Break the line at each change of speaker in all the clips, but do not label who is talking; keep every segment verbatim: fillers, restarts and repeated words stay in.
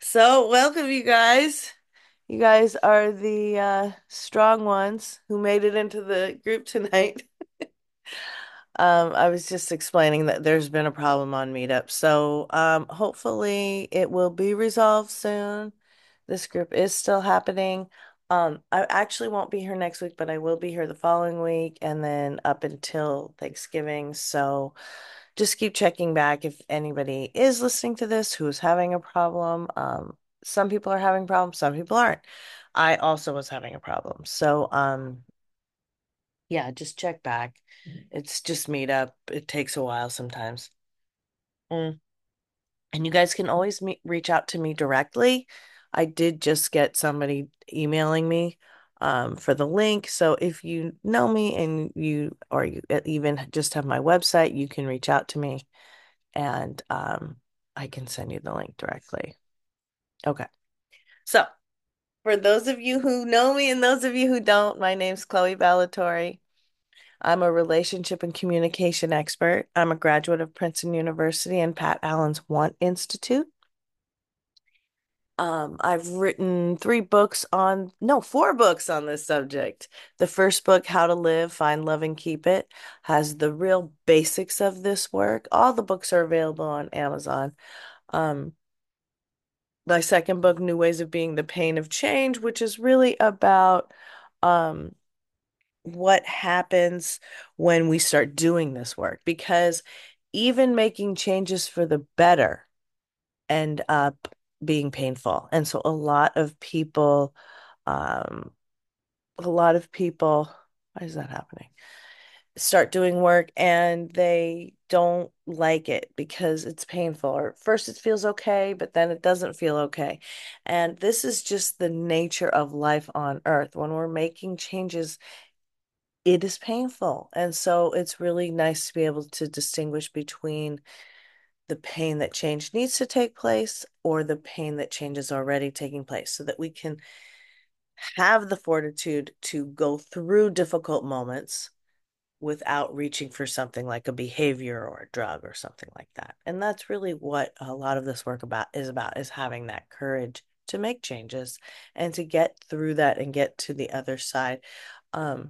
So, welcome, you guys. You guys are the uh, strong ones who made it into the group tonight. Um, I was just explaining that there's been a problem on Meetup. So, um, hopefully it will be resolved soon. This group is still happening. Um, I actually won't be here next week, but I will be here the following week and then up until Thanksgiving. So, just keep checking back if anybody is listening to this who's having a problem. Um, some people are having problems, some people aren't. I also was having a problem. So, um, yeah, just check back. It's just Meetup. It takes a while sometimes. Mm. And you guys can always meet, reach out to me directly. I did just get somebody emailing me um, for the link. So if you know me and you, or you even just have my website, you can reach out to me and um, I can send you the link directly. Okay. So for those of you who know me and those of you who don't, my name's Chloe Ballatori. I'm a relationship and communication expert. I'm a graduate of Princeton University and Pat Allen's Want Institute. Um, I've written three books on, no, four books on this subject. The first book, How to Live, Find Love and Keep It, has the real basics of this work. All the books are available on Amazon. Um, my second book, New Ways of Being, The Pain of Change, which is really about um, what happens when we start doing this work. Because even making changes for the better end up being painful. And so a lot of people, um, a lot of people, why is that happening? Start doing work and they don't like it because it's painful. Or at first it feels okay, but then it doesn't feel okay. And this is just the nature of life on Earth. When we're making changes, it is painful. And so it's really nice to be able to distinguish between the pain that change needs to take place or the pain that change is already taking place so that we can have the fortitude to go through difficult moments without reaching for something like a behavior or a drug or something like that. And that's really what a lot of this work about is about is having that courage to make changes and to get through that and get to the other side. Um,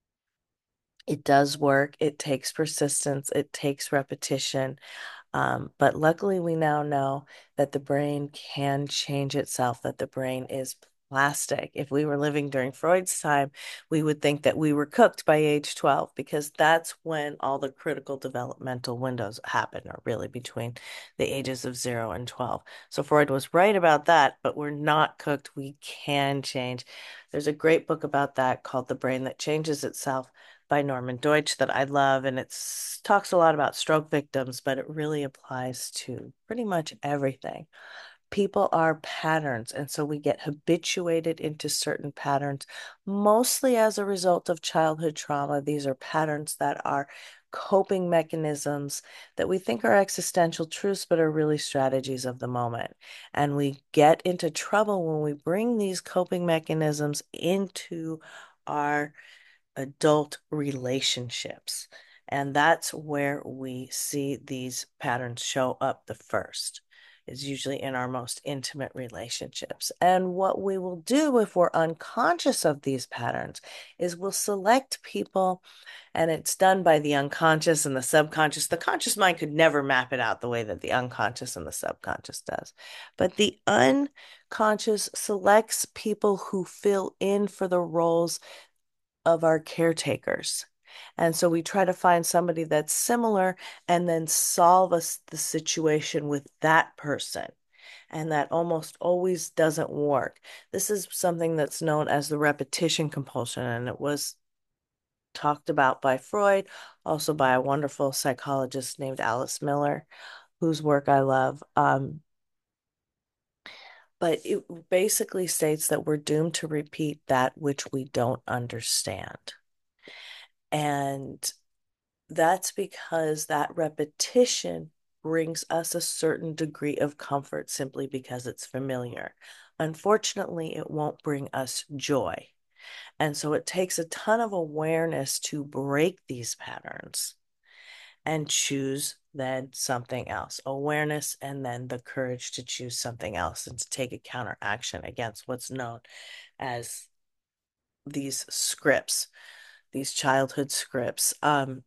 it does work. It takes persistence. It takes repetition. Um, but luckily, we now know that the brain can change itself, that the brain is plastic. If we were living during Freud's time, we would think that we were cooked by age twelve because that's when all the critical developmental windows happen, or really between the ages of zero and twelve. So Freud was right about that, but we're not cooked. We can change. There's a great book about that called The Brain That Changes Itself by Norman Deutsch that I love, and it talks a lot about stroke victims, but it really applies to pretty much everything. People are patterns, and so we get habituated into certain patterns, mostly as a result of childhood trauma. These are patterns that are coping mechanisms that we think are existential truths, but are really strategies of the moment. And we get into trouble when we bring these coping mechanisms into our adult relationships. And that's where we see these patterns show up the first, is usually in our most intimate relationships. And what we will do if we're unconscious of these patterns is we'll select people, and it's done by the unconscious and the subconscious. The conscious mind could never map it out the way that the unconscious and the subconscious does. But the unconscious selects people who fill in for the roles of our caretakers. And so we try to find somebody that's similar and then solve us the situation with that person. And that almost always doesn't work. This is something that's known as the repetition compulsion, and it was talked about by Freud, also by a wonderful psychologist named Alice Miller, whose work I love. Um, but it basically states that we're doomed to repeat that which we don't understand. And that's because that repetition brings us a certain degree of comfort simply because it's familiar. Unfortunately, it won't bring us joy. And so it takes a ton of awareness to break these patterns. and choose then something else. Awareness and then the courage to choose something else and to take a counteraction against what's known as these scripts, these childhood scripts. Um,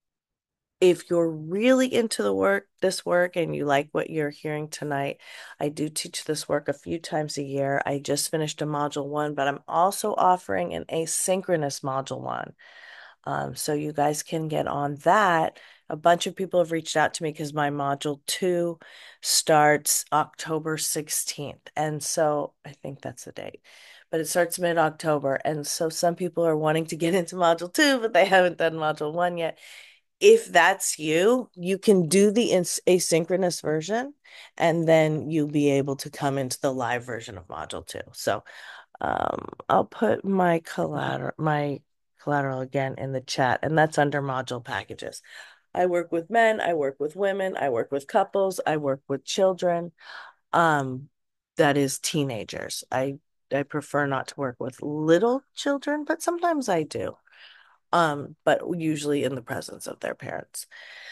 if you're really into the work, this work, and you like what you're hearing tonight, I do teach this work a few times a year. I just finished a module one, but I'm also offering an asynchronous module one. Um, so you guys can get on that. A bunch of people have reached out to me because my module two starts October sixteenth. And so I think that's the date, but it starts mid-October. And so some people are wanting to get into module two, but they haven't done module one yet. If that's you, you can do the ins- asynchronous version and then you'll be able to come into the live version of module two. So um, I'll put my collateral, my collateral again in the chat, and that's under module packages. I work with men, I work with women, I work with couples, I work with children. Um, that is teenagers. I I prefer not to work with little children, but sometimes I do. Um, but usually in the presence of their parents.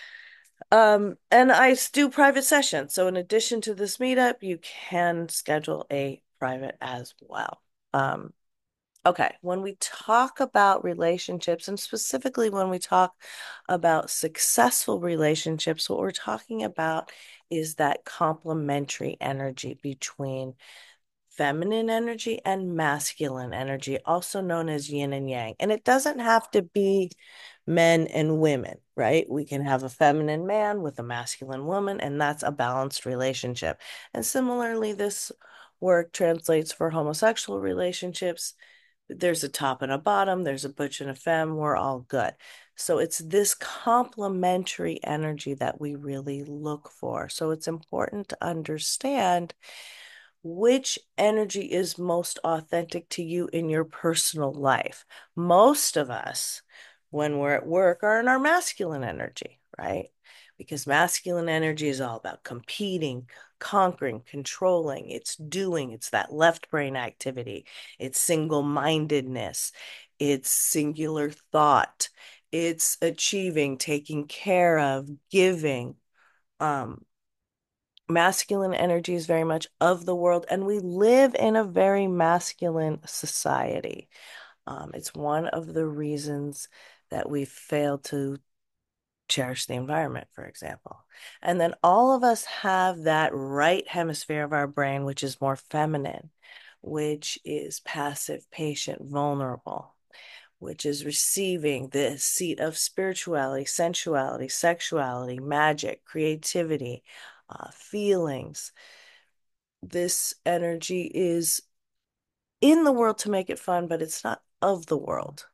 Um, and I do private sessions. So in addition to this meetup, you can schedule a private as well. Um, okay, when we talk about relationships, and specifically when we talk about successful relationships, what we're talking about is that complementary energy between feminine energy and masculine energy, also known as yin and yang. And it doesn't have to be men and women, right? We can have a feminine man with a masculine woman, and that's a balanced relationship. And similarly, this work translates for homosexual relationships. There's a top and a bottom, there's a butch and a femme, we're all good. So it's this complementary energy that we really look for. So it's important to understand which energy is most authentic to you in your personal life. Most of us, when we're at work, are in our masculine energy, right? Because masculine energy is all about competing, conquering, controlling. It's doing, it's that left brain activity, it's single-mindedness, it's singular thought, it's achieving, taking care of, giving. Um, Masculine energy is very much of the world, and we live in a very masculine society. Um, it's one of the reasons that we fail to cherish the environment, for example. And then all of us have that right hemisphere of our brain, which is more feminine, which is passive, patient, vulnerable, which is receiving the seat of spirituality, sensuality, sexuality, magic, creativity, uh, feelings. This energy is in the world to make it fun, but it's not of the world.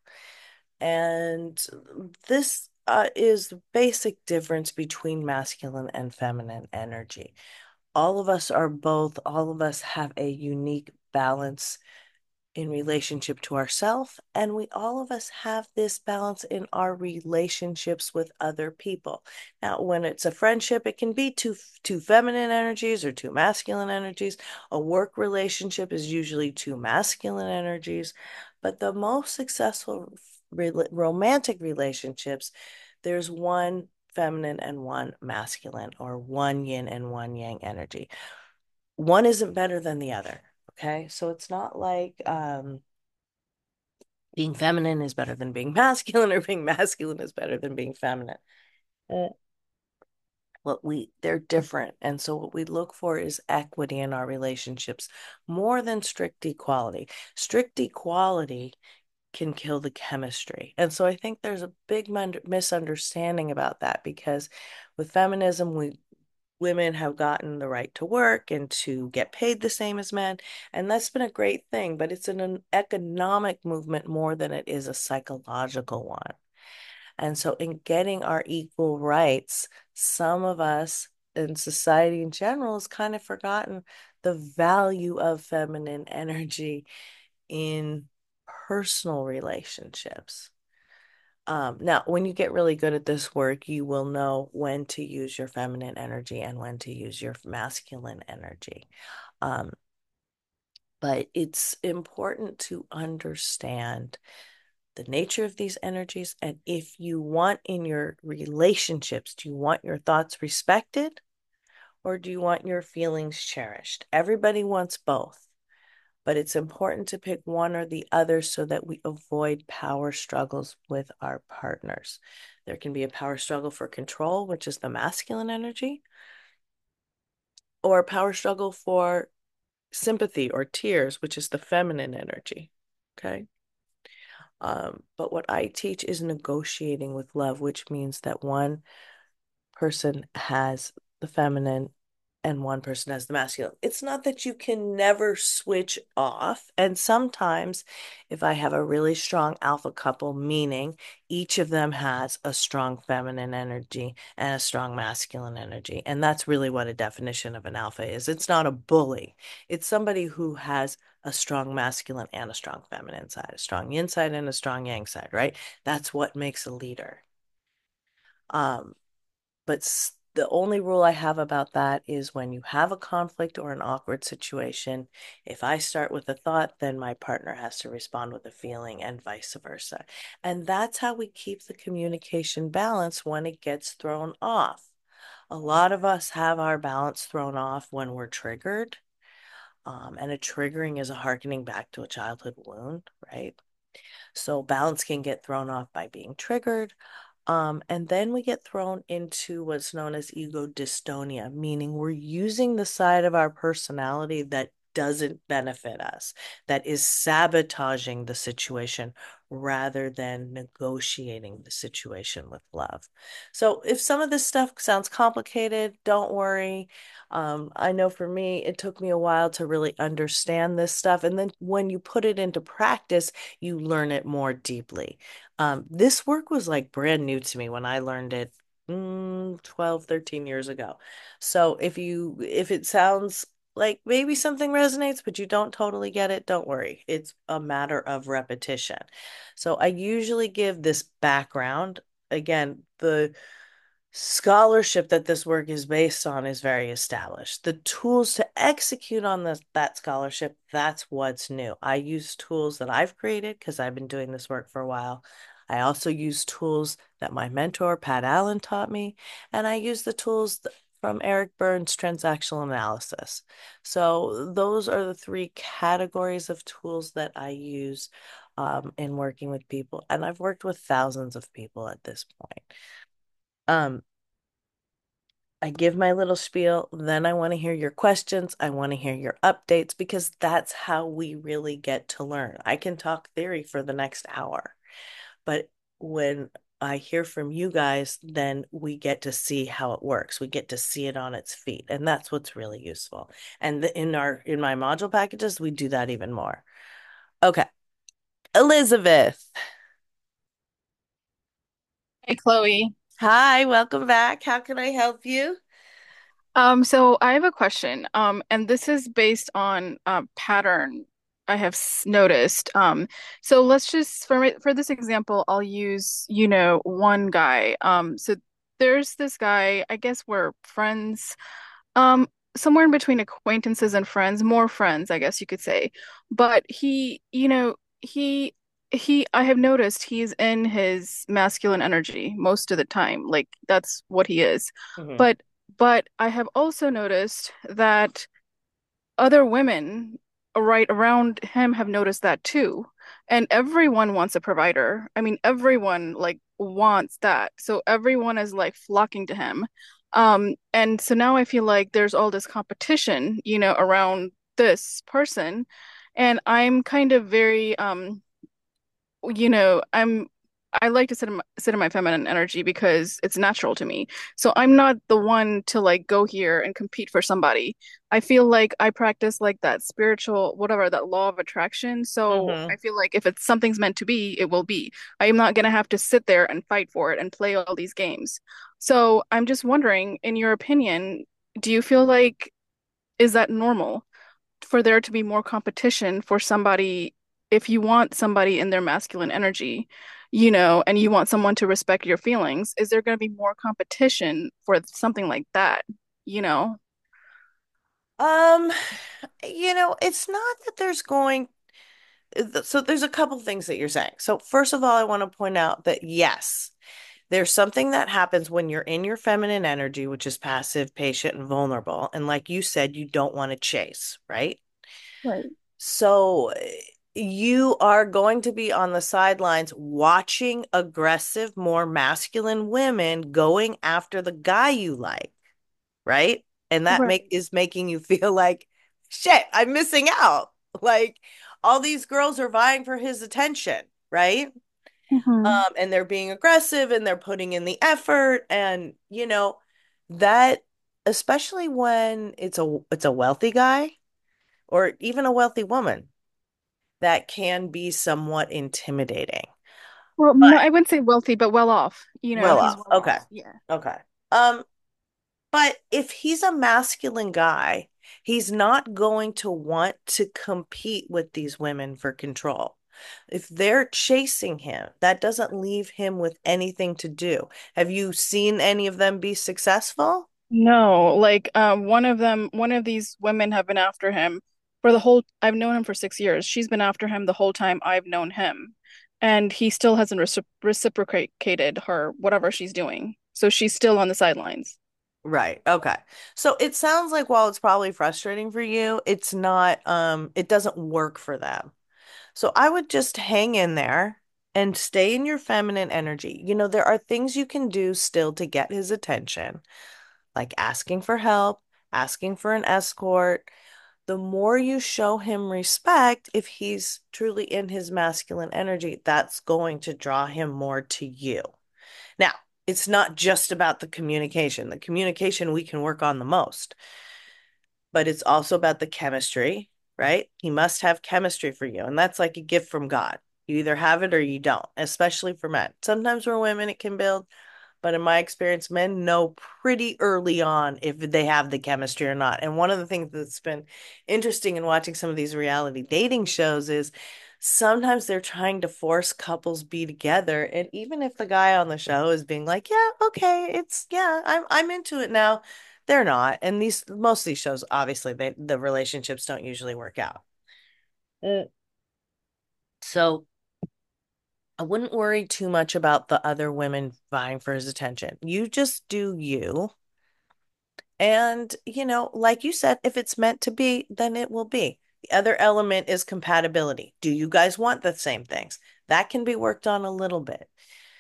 And this uh, is the basic difference between masculine and feminine energy. All of us are both, all of us have a unique balance in relationship to ourselves, and we all of us have this balance in our relationships with other people. Now, when it's a friendship, it can be two two feminine energies or two masculine energies. A work relationship is usually two masculine energies, but the most successful re romantic relationships, there's one feminine and one masculine, or one yin and one yang energy. One isn't better than the other. Okay, so it's not like um, being feminine is better than being masculine, or being masculine is better than being feminine. Uh, what we they're different, and so what we look for is equity in our relationships more than strict equality. Strict equality can kill the chemistry, and so I think there's a big misunderstanding about that, because with feminism, we women have gotten the right to work and to get paid the same as men. And that's been a great thing, but it's an, an economic movement more than it is a psychological one. And so, in getting our equal rights, some of us in society in general has kind of forgotten the value of feminine energy in personal relationships. Um, now, when you get really good at this work, you will know when to use your feminine energy and when to use your masculine energy. Um, but it's important to understand the nature of these energies, and if you want in your relationships, do you want your thoughts respected or do you want your feelings cherished? Everybody wants both, but it's important to pick one or the other so that we avoid power struggles with our partners. There can be a power struggle for control, which is the masculine energy, or a power struggle for sympathy or tears, which is the feminine energy. Okay. Um, but what I teach is negotiating with love, which means that one person has the feminine and one person has the masculine. It's not that you can never switch off. And sometimes, if I have a really strong alpha couple, meaning each of them has a strong feminine energy and a strong masculine energy. And that's really what a definition of an alpha is. It's not a bully, it's somebody who has a strong masculine and a strong feminine side, a strong yin side and a strong yang side, right? That's what makes a leader. Um, but the only rule I have about that is when you have a conflict or an awkward situation, if I start with a thought, then my partner has to respond with a feeling and vice versa. And that's how we keep the communication balanced when it gets thrown off. A lot of us have our balance thrown off when we're triggered. Um, and a triggering is a harkening back to a childhood wound, right? So balance can get thrown off by being triggered. Um, and then we get thrown into what's known as ego dystonia, meaning we're using the side of our personality that doesn't benefit us, that is sabotaging the situation rather than negotiating the situation with love. So if some of this stuff sounds complicated, don't worry. Um, I know for me, it took me a while to really understand this stuff. And then when you put it into practice, you learn it more deeply. Um, this work was like brand new to me when I learned it mm, twelve, thirteen years ago. So if you if it sounds like maybe something resonates, but you don't totally get it, don't worry. It's a matter of repetition. So I usually give this background. Again, the scholarship that this work is based on is very established. The tools to execute on this, that scholarship, that's what's new. I use tools that I've created because I've been doing this work for a while. I also use tools that my mentor, Pat Allen, taught me, and I use the tools from Eric Berne's transactional analysis. So those are the three categories of tools that I use um, in working with people, and I've worked with thousands of people at this point. Um, I give my little spiel, then I want to hear your questions. I want to hear your updates because that's how we really get to learn. I can talk theory for the next hour, but when I hear from you guys, then we get to see how it works. We get to see it on its feet, and that's what's really useful. And the, in our in my module packages, we do that even more. Okay, Elizabeth.
Hey Chloe.
Hi, welcome back. How can I help you?
Um, so I have a question. Um, and this is based on a pattern I have s- noticed. Um, so let's just for my- for this example, I'll use, you know, one guy. Um, so there's this guy, I guess we're friends, um, somewhere in between acquaintances and friends, more friends, I guess you could say. But he, you know, he he I have noticed he's in his masculine energy most of the time. Like that's what he is.
Mhm.
But but I have also noticed that other women right around him have noticed that too. And everyone wants a provider. I mean, everyone like wants that. So everyone is like flocking to him. Um, and so now I feel like there's all this competition, you know, around this person. And I'm kind of very um you know, I'm I like to sit in my, sit in my feminine energy because it's natural to me. So I'm not the one to like go here and compete for somebody. I feel like I practice like that spiritual, whatever, that law of attraction. So I
Mhm.
feel like if it's something's meant to be, it will be. I am not gonna have to sit there and fight for it and play all these games. So I'm just wondering, in your opinion, do you feel like is that normal? For there to be more competition for somebody, if you want somebody in their masculine energy, you know, and you want someone to respect your feelings, is there going to be more competition for something like that, you know?
Um, you know, it's not that there's going so there's a couple things that you're saying. So first of all, I want to point out that yes, there's something that happens when you're in your feminine energy, which is passive, patient, and vulnerable. And like you said, you don't want to chase, right?
Right.
So you are going to be on the sidelines watching aggressive, more masculine women going after the guy you like, right? And that make
Right.
is making you feel like, shit, I'm missing out. Like all these girls are vying for his attention, right?
Hmm.
Um, and they're being aggressive and they're putting in the effort and you know that especially when it's a it's a wealthy guy or even a wealthy woman that can be somewhat intimidating.
Well,
But
no, I wouldn't say wealthy, but well off. You know,
well
he's
off.
well
Okay.
off. Yeah.
Okay. Um, but if he's a masculine guy, he's not going to want to compete with these women for control. If they're chasing him, that doesn't leave him with anything to do. Have you seen any of them be successful?
No, like um, one of them, one of these women have been after him for the whole. I've known him for six years. She's been after him the whole time I've known him, and he still hasn't recip reciprocated her whatever she's doing. So she's still on the sidelines.
Right. Okay. So it sounds like while it's probably frustrating for you, it's not, um, it doesn't work for them. So I would just hang in there and stay in your feminine energy. You know, there are things you can do still to get his attention, like asking for help, asking for an escort. The more you show him respect, if he's truly in his masculine energy, that's going to draw him more to you. Now, it's not just about the communication. The communication we can work on the most, but it's also about the chemistry, right? He must have chemistry for you. And that's like a gift from God. You either have it or you don't, especially for men. Sometimes for women, it can build, but in my experience, men know pretty early on if they have the chemistry or not. And one of the things that's been interesting in watching some of these reality dating shows is sometimes they're trying to force couples be together. And even if the guy on the show is being like, yeah, okay, it's yeah, I'm I'm into it now, they're not. And these most of these shows, obviously, they the relationships don't usually work out. Mm. So I wouldn't worry too much about the other women vying for his attention. You just do you. And, you know, like you said, if it's meant to be, then it will be. The other element is compatibility. Do you guys want the same things? That can be worked on a little bit.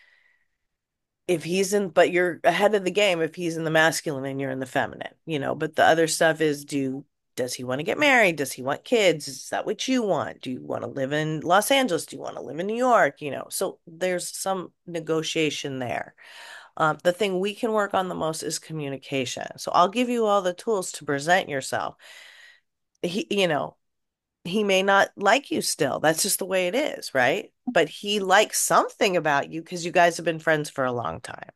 If he's in, but you're ahead of the game if he's in the masculine and you're in the feminine, you know, but the other stuff is do does he want to get married? Does he want kids? Is that what you want? Do you want to live in Los Angeles? Do you want to live in New York? You know, so there's some negotiation there. Um, the thing we can work on the most is communication. So I'll give you all the tools to present yourself. He, you know, he may not like you still. That's just the way it is, right? But he likes something about you because you guys have been friends for a long time.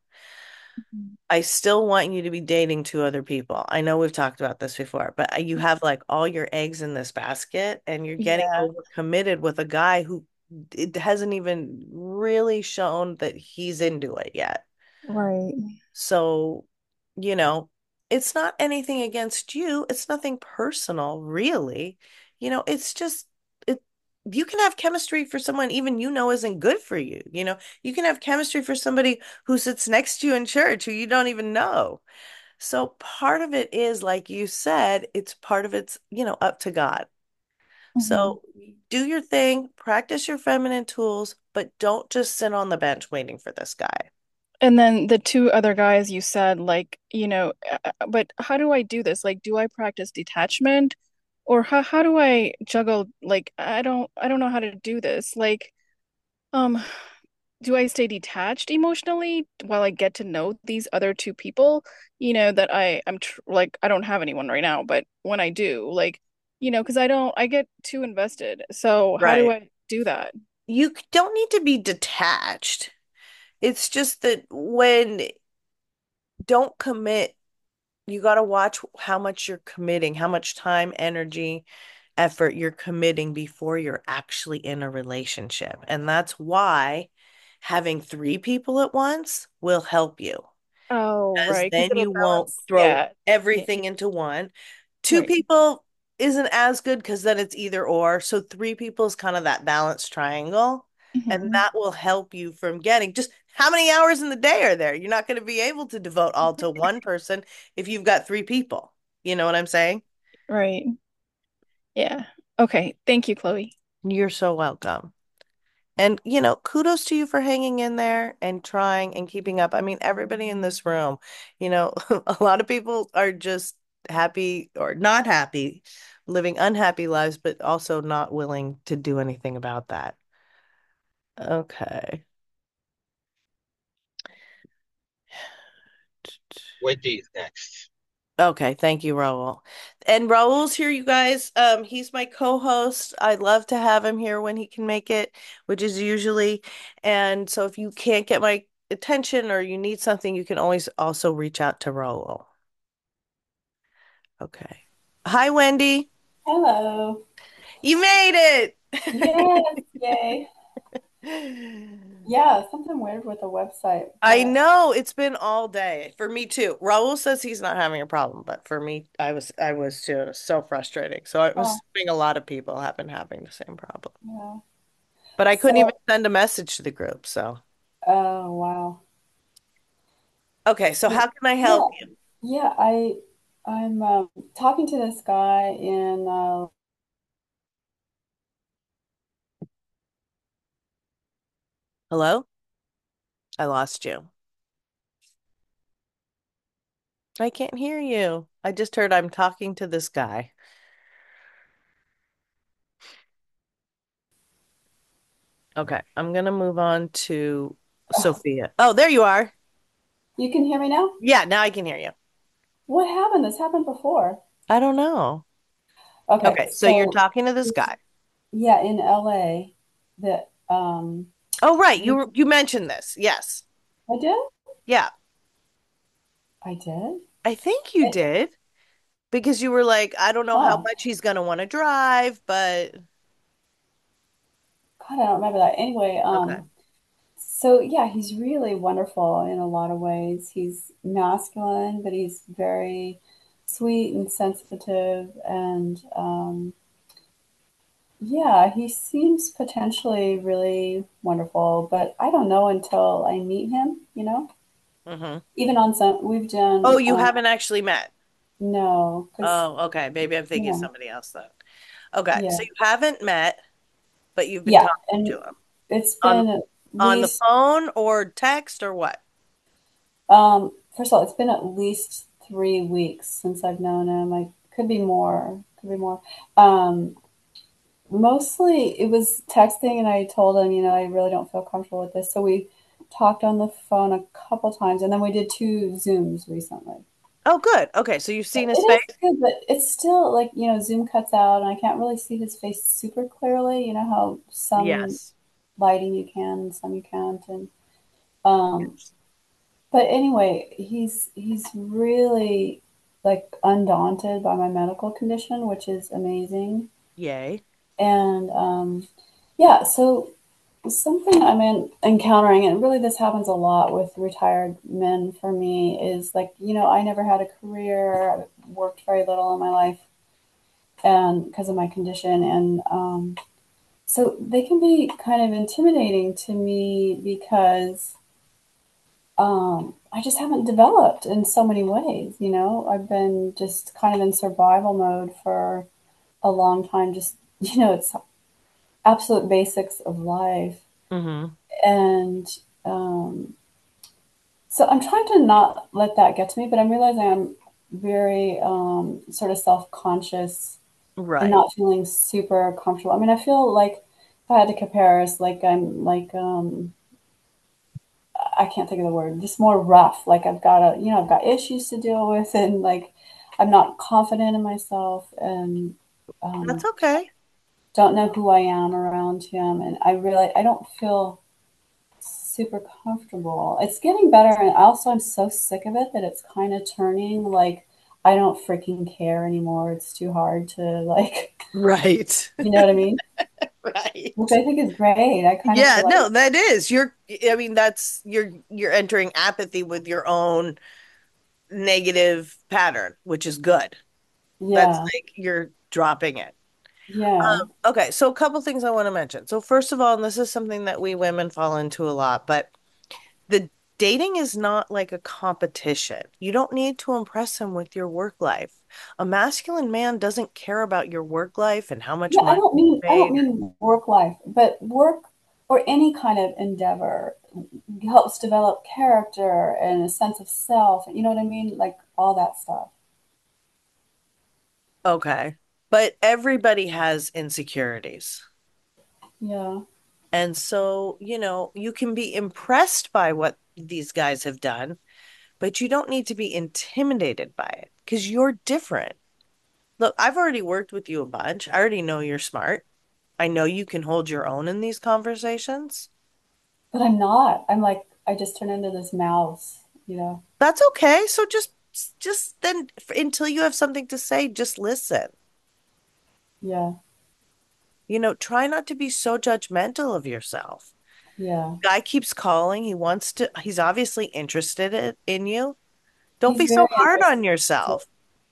I still want you to be dating two other people. I know we've talked about this before, but you have like all your eggs in this basket and you're getting
Yeah.
overcommitted with a guy who it hasn't even really shown that he's into it yet.
Right.
So, you know, it's not anything against you. It's nothing personal, really. You know, it's just it you can have chemistry for someone even you know isn't good for you. You know, you can have chemistry for somebody who sits next to you in church who you don't even know. So part of it is, like you said, it's part of it's, you know, up to God.
Hmm.
So do your thing, practice your feminine tools, but don't just sit on the bench waiting for this guy.
And then the two other guys you said, like, you know, uh, uh, but how do I do this? Like, do I practice detachment? Or how how do I juggle? Like, I don't I don't know how to do this. Like, um, do I stay detached emotionally while I get to know these other two people? You know, that I I'm tr like I don't have anyone right now, but when I do, like, you know, because I don't I get too invested. So how do
Right.
I do that?
You don't need to be detached. It's just that when don't commit, you got to watch how much you're committing, how much time, energy, effort you're committing before you're actually in a relationship. And that's why having three people at once will help you,
Oh,
because
right, because
then
it'll
you won't
balance.
throw
Yeah. Yeah.
everything into one. Two
Right.
people. isn't as good because then it's either or. So three people is kind of that balanced triangle. And
Hmm.
that will help you from getting just how many hours in the day are there? You're not going to be able to devote all to one person if you've got three people. You know what I'm saying?
Right. Yeah. Okay. Thank you, Chloe.
You're so welcome. And, you know, kudos to you for hanging in there and trying and keeping up. I mean, everybody in this room, you know, a lot of people are just happy or not happy, living unhappy lives, but also not willing to do anything about that. Okay.
Wendy's next.
Okay, thank you, Raul. And Raul's here, you guys. Um, he's my co-host. I'd love to have him here when he can make it, which is usually. And so if you can't get my attention or you need something, you can always also reach out to Raul. Okay. Hi, Wendy.
Hello.
You made
Yes, yay.
it.
Yeah, something weird with the website,
I
but
know it's been all day for me too. Raul says he's not having a problem, but for me, I was I was too. It was so frustrating. So I'm
oh,
assuming a lot of people have been having the same problem.
yeah.
But I couldn't even
So,
send a message to the group. So
oh, wow.
okay, so how can I help
Yeah,
you?
yeah, I I'm um, talking to this guy in uh
Hello? I lost you. I can't hear you. I just heard I'm talking to this guy. Okay, I'm gonna move on to
oh,
Sophia. Oh, there you are.
you can hear me now?
Yeah, now I can hear you.
What happened? This happened before.
I don't know.
Okay,
Okay, so you're
so
talking to this guy.
yeah, in L A that um
Oh, right.
we
You you mentioned this. Yes.
I did?
Yeah.
I did?
I think you
It,
did because you were like, I don't know how
huh.
much he's gonna want to drive, but
God, I don't remember that. Anyway,
okay.
um so yeah, he's really wonderful in a lot of ways. He's masculine, but he's very sweet and sensitive, and um, yeah, he seems potentially really wonderful. But I don't know until I meet him. You know,
Hmm.
even on some we've
Oh,
done
you
um,
haven't actually met.
no, because
Oh, okay. Maybe I'm
you
thinking of
know,
somebody else then. Okay,
yeah,
so you haven't met, but you've been
yeah,
talking to
and
him
it's
on
been at
on the
least
phone or text or what?
um, first of all, it's been at least three weeks since I've known him. I could be more, could be more. Um, Mostly it was texting, and I told him, you know, I really don't feel comfortable with this. So we talked on the phone a couple times, and then we did two Zooms recently.
Oh, good. Okay, so you've seen
It
his face?
is good, but it's still like, you know, Zoom cuts out, and I can't really see his face super clearly. You know how some
Yes.
lighting you can and some you can't. And um, but anyway, he's he's really like undaunted by my medical condition, which is amazing.
Yay.
And um, yeah, so something I'm in, encountering, and really this happens a lot with retired men for me, is like, you know, I never had a career, I worked very little in my life, and because of my condition. And um, so they can be kind of intimidating to me because um, I just haven't developed in so many ways. You know, I've been just kind of in survival mode for a long time, just, you know, it's absolute basics of life.
Mm-hmm.
And um, so I'm trying to not let that get to me, but I'm realizing I'm very um, sort of self conscious and
Right.
not feeling super comfortable. I mean, I feel like if I had to compare us, like I'm like, um, I can't think of the word, just more rough. Like I've got a, you know, I've got issues to deal with, and like I'm not confident in myself, and
That's
um,
okay.
don't know who I am around him. And I really, I don't feel super comfortable. It's getting better, and also I'm so sick of it that it's kind of turning like I don't freaking care anymore. It's too hard to like,
Right.
you know what I mean? Which
Right.
I think is great. I kind of
Yeah,
feel like,
no, that is. You're I mean that's you're you're entering apathy with your own negative pattern, which is good. That's
Yeah.
like you're dropping it.
Yeah.
Um, okay, so a couple things I want to mention. So first of all, and this is something that we women fall into a lot, but the dating is not like a competition. You don't need to impress him with your work life. A masculine man doesn't care about your work life and how much
Yeah, I
money
don't
you
mean I don't
made.
mean work life, but work or any kind of endeavor helps develop character and a sense of self. You know what I mean? Like all that stuff.
Okay. But everybody has insecurities.
Yeah.
And so, you know, you can be impressed by what these guys have done, but you don't need to be intimidated by it because you're different. Look, I've already worked with you a bunch. I already know you're smart. I know you can hold your own in these conversations.
But I'm not. I'm like I just turn into this mouse, you know.
That's okay. So just just then until you have something to say, just listen.
Yeah.
You know, try not to be so judgmental of yourself.
Yeah.
Guy keeps calling. He wants to, he's obviously interested in, in you. Don't
He's
be so
very
hard
interested.
on yourself,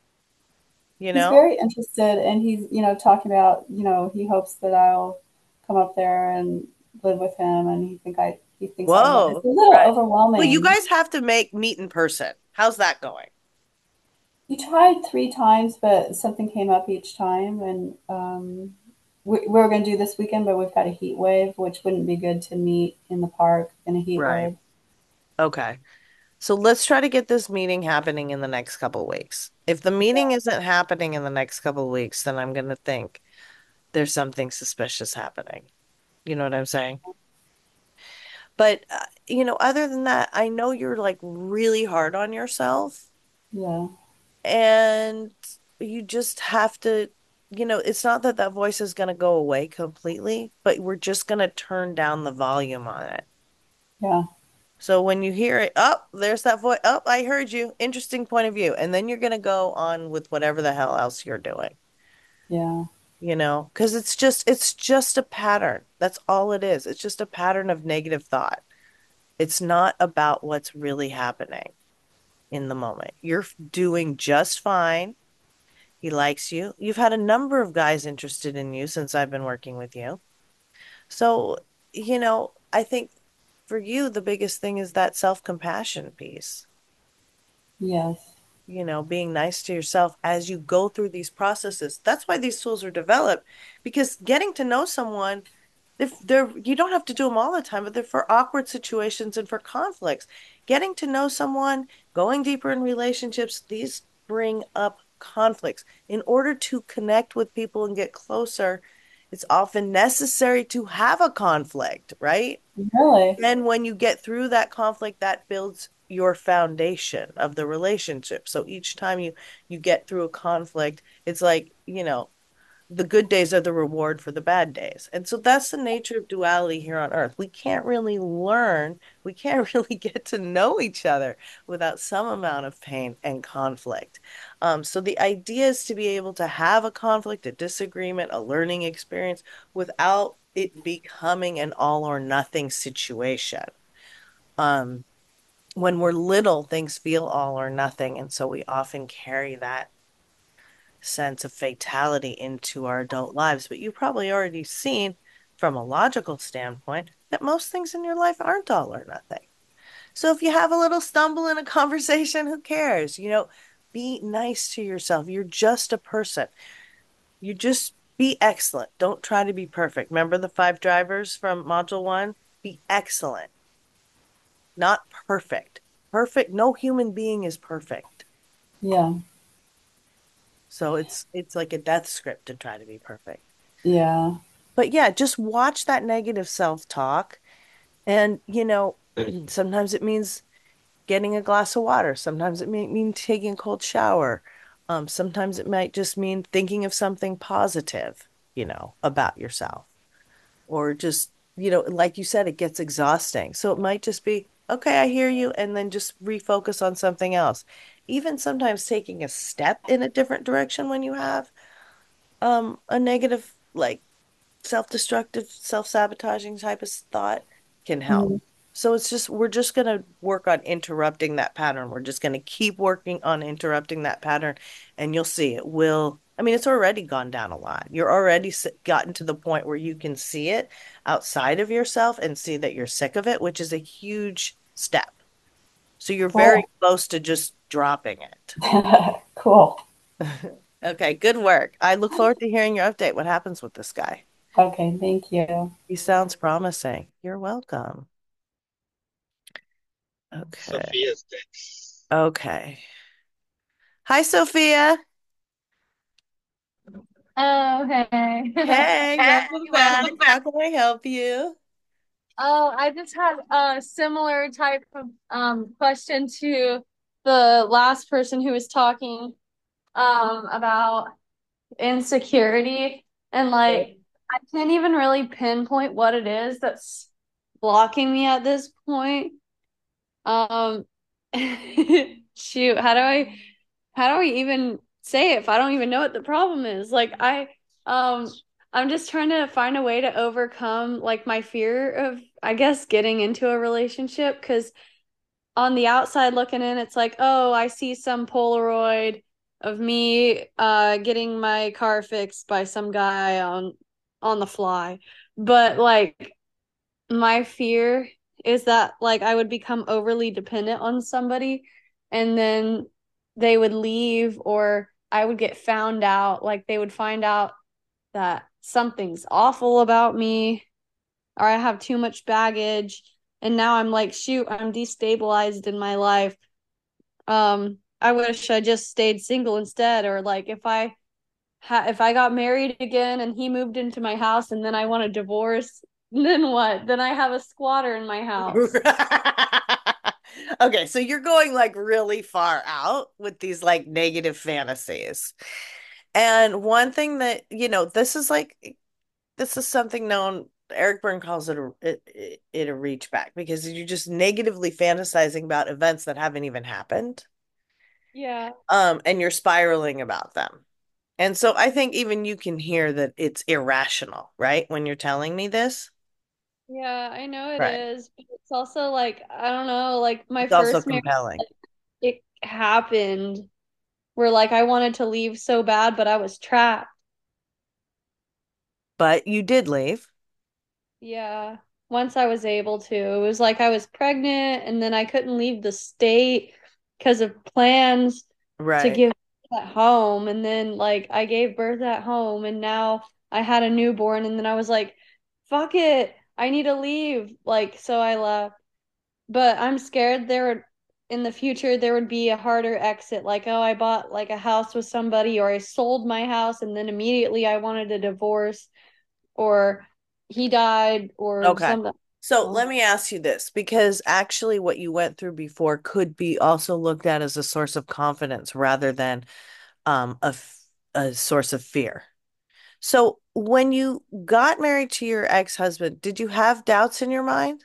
you
He's
know?
very interested and he's, you know, talking about, you know, he hopes that I'll come up there and live with him and he think I he thinks I love it. It's
Whoa.
a little
Right. Well, you
overwhelming.
guys have to make meet in person. How's that going?
We tried three times, but something came up each time, and um, we, we were going to do this weekend, but we've got a heat wave, which wouldn't be good to meet in the park in a heat
Right.
wave.
Okay. So let's try to get this meeting happening in the next couple of weeks. If the meeting isn't happening in the next couple of weeks, then I'm going to think there's something suspicious happening. You know what I'm saying? But, uh, you know, other than that, I know you're like really hard on yourself
Yeah,
and you just have to, you know, it's not that that voice is going to go away completely, but we're just going to turn down the volume on it.
yeah,
So when you hear it, oh, there's that voice. Oh, I heard you. Interesting point of view. And then you're going to go on with whatever the hell else you're doing,
yeah,
you know, because it's just, it's just a pattern. That's all it is. It's just a pattern of negative thought. It's not about what's really happening in the moment. You're doing just fine. He likes you. You've had a number of guys interested in you since I've been working with you. So, you know, I think for you, the biggest thing is that self-compassion piece.
yes,
You know, being nice to yourself as you go through these processes. That's why these tools are developed because getting to know someone, if they're, you don't have to do them all the time, but they're for awkward situations and for conflicts. Getting to know someone, going deeper in relationships, these bring up conflicts. In order to connect with people and get closer, it's often necessary to have a conflict, right?
really,
And when you get through that conflict, that builds your foundation of the relationship. So each time you you get through a conflict, it's like, you know, the good days are the reward for the bad days. And so that's the nature of duality here on earth. We can't really learn, we can't really get to know each other without some amount of pain and conflict. Um, so the idea is to be able to have a conflict, a disagreement, a learning experience without it becoming an all or nothing situation. Um, when we're little, things feel all or nothing. And so we often carry that sense of fatality into our adult lives. But you've probably already seen from a logical standpoint that most things in your life aren't all or nothing. So if you have a little stumble in a conversation, who cares? You know, be nice to yourself. You're just a person. You just be excellent. Don't try to be perfect. Remember the five drivers from module one? Be excellent, not perfect. Perfect. No human being is perfect.
yeah,
So it's it's like a death script to try to be perfect.
yeah,
But yeah, just watch that negative self-talk. And, you know, sometimes it means getting a glass of water. Sometimes it may mean taking a cold shower. Um, sometimes it might just mean thinking of something positive, you know, about yourself. Or just, you know, like you said, it gets exhausting. So it might just be, okay, I hear you, and then just refocus on something else. Even sometimes taking a step in a different direction when you have um a negative, like self-destructive, self-sabotaging type of thought can help.
mhm,
So it's just, we're just going to work on interrupting that pattern. We're just going to keep working on interrupting that pattern, and you'll see it will. I mean, it's already gone down a lot. You're already s- gotten to the point where you can see it outside of yourself and see that you're sick of it, which is a huge step. So you're very
Cool.
close to just dropping it.
Cool.
Okay, good work. I look forward to hearing your update. What happens with this guy?
Okay, thank you.
He sounds promising. You're welcome. Okay.
Sophia's next.
Okay. Hi, Sophia.
Oh, hey.
Hey,
Hey,
welcome back.
welcome back.
How can I help you?
Oh, I just had a similar type of um question to the last person who was talking um about insecurity and
Okay.
like I can't even really pinpoint what it is that's blocking me at this point. Um shoot, how do I how do I even say it if I don't even know what the problem is? Like I um I'm just trying to find a way to overcome like my fear of I guess getting into a relationship because on the outside looking in it's like, oh, I see some Polaroid of me uh getting my car fixed by some guy on on the fly. But like my fear is that like I would become overly dependent on somebody and then they would leave or I would get found out. Like they would find out that something's awful about me or I have too much baggage. And now I'm like, shoot, I'm destabilized in my life. Um, I wish I just stayed single instead. Or like if I ha- if I got married again and he moved into my house and then I want a divorce, then what? Then I have a squatter in my house.
Okay, so you're going like really far out with these like negative fantasies. And one thing that, you know, this is like this is something known, Eric Byrne calls it a it, it, it a reach back because you're just negatively fantasizing about events that haven't even happened.
Yeah.
Um, and you're spiraling about them. And so I think even you can hear that it's irrational, right? When you're telling me this.
Yeah, I know it
Right.
is, but it's also like I don't know, like my
It's also
first marriage,
compelling.
it happened where like I wanted to leave so bad, but I was trapped.
But you did leave.
Yeah. Once I was able to. It was like I was pregnant and then I couldn't leave the state because of plans to
Right.
give birth at home. And then like I gave birth at home and now I had a newborn and then I was like, fuck it. I need to leave. Like, so I left. But I'm scared there would in the future there would be a harder exit. Like, oh, I bought like a house with somebody or I sold my house and then immediately I wanted a divorce or he died or
Okay.
something.
So
Oh.
let me ask you this, because actually what you went through before could be also looked at as a source of confidence rather than um a, f- a source of fear. So when you got married to your ex-husband, did you have doubts in your mind?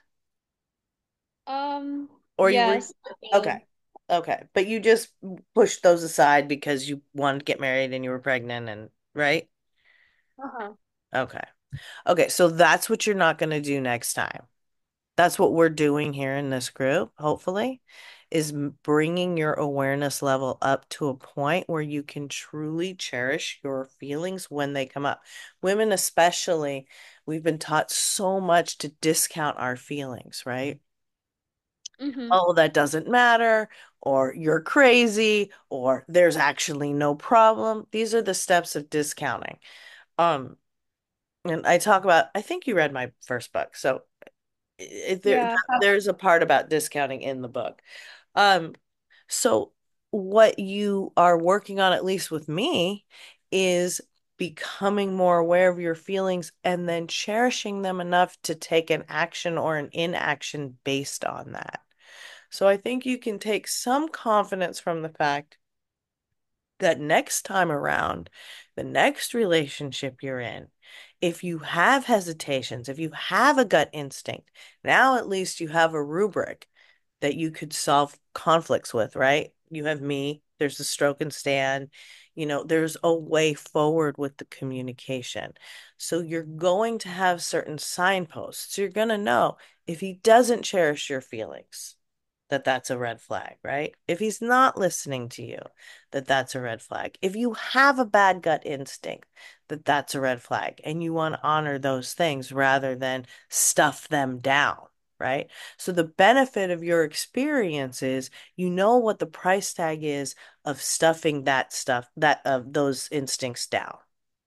Um,
Or you were
yes, I
okay.
did.
Okay. But you just pushed those aside because you wanted to get married and you were pregnant and right?
Uh-huh.
Okay. Okay, so that's what you're not going to do next time. That's what we're doing here in this group, hopefully, is m- bringing your awareness level up to a point where you can truly cherish your feelings when they come up. Women, especially, we've been taught so much to discount our feelings, right?
Mm-hmm.
Oh, that doesn't matter, or you're crazy, or there's actually no problem. These are the steps of discounting. Um, and I talk about, I think you read my first book, so it, there
Yeah.
there's a part about discounting in the book. Um, so what you are working on, at least with me, is becoming more aware of your feelings and then cherishing them enough to take an action or an inaction based on that. So I think you can take some confidence from the fact that next time around, the next relationship you're in, if you have hesitations, if you have a gut instinct, now at least you have a rubric that you could solve conflicts with, right? You have me, there's the stroke and stand, you know, there's a way forward with the communication. So you're going to have certain signposts. You're going to know If he doesn't cherish your feelings, that that's a red flag, right? If he's not listening to you, that that's a red flag. If you have a bad gut instinct, that that's a red flag. And you want to honor those things rather than stuff them down, right? So the benefit of your experience is you know what the price tag is of stuffing that stuff, that of those instincts down.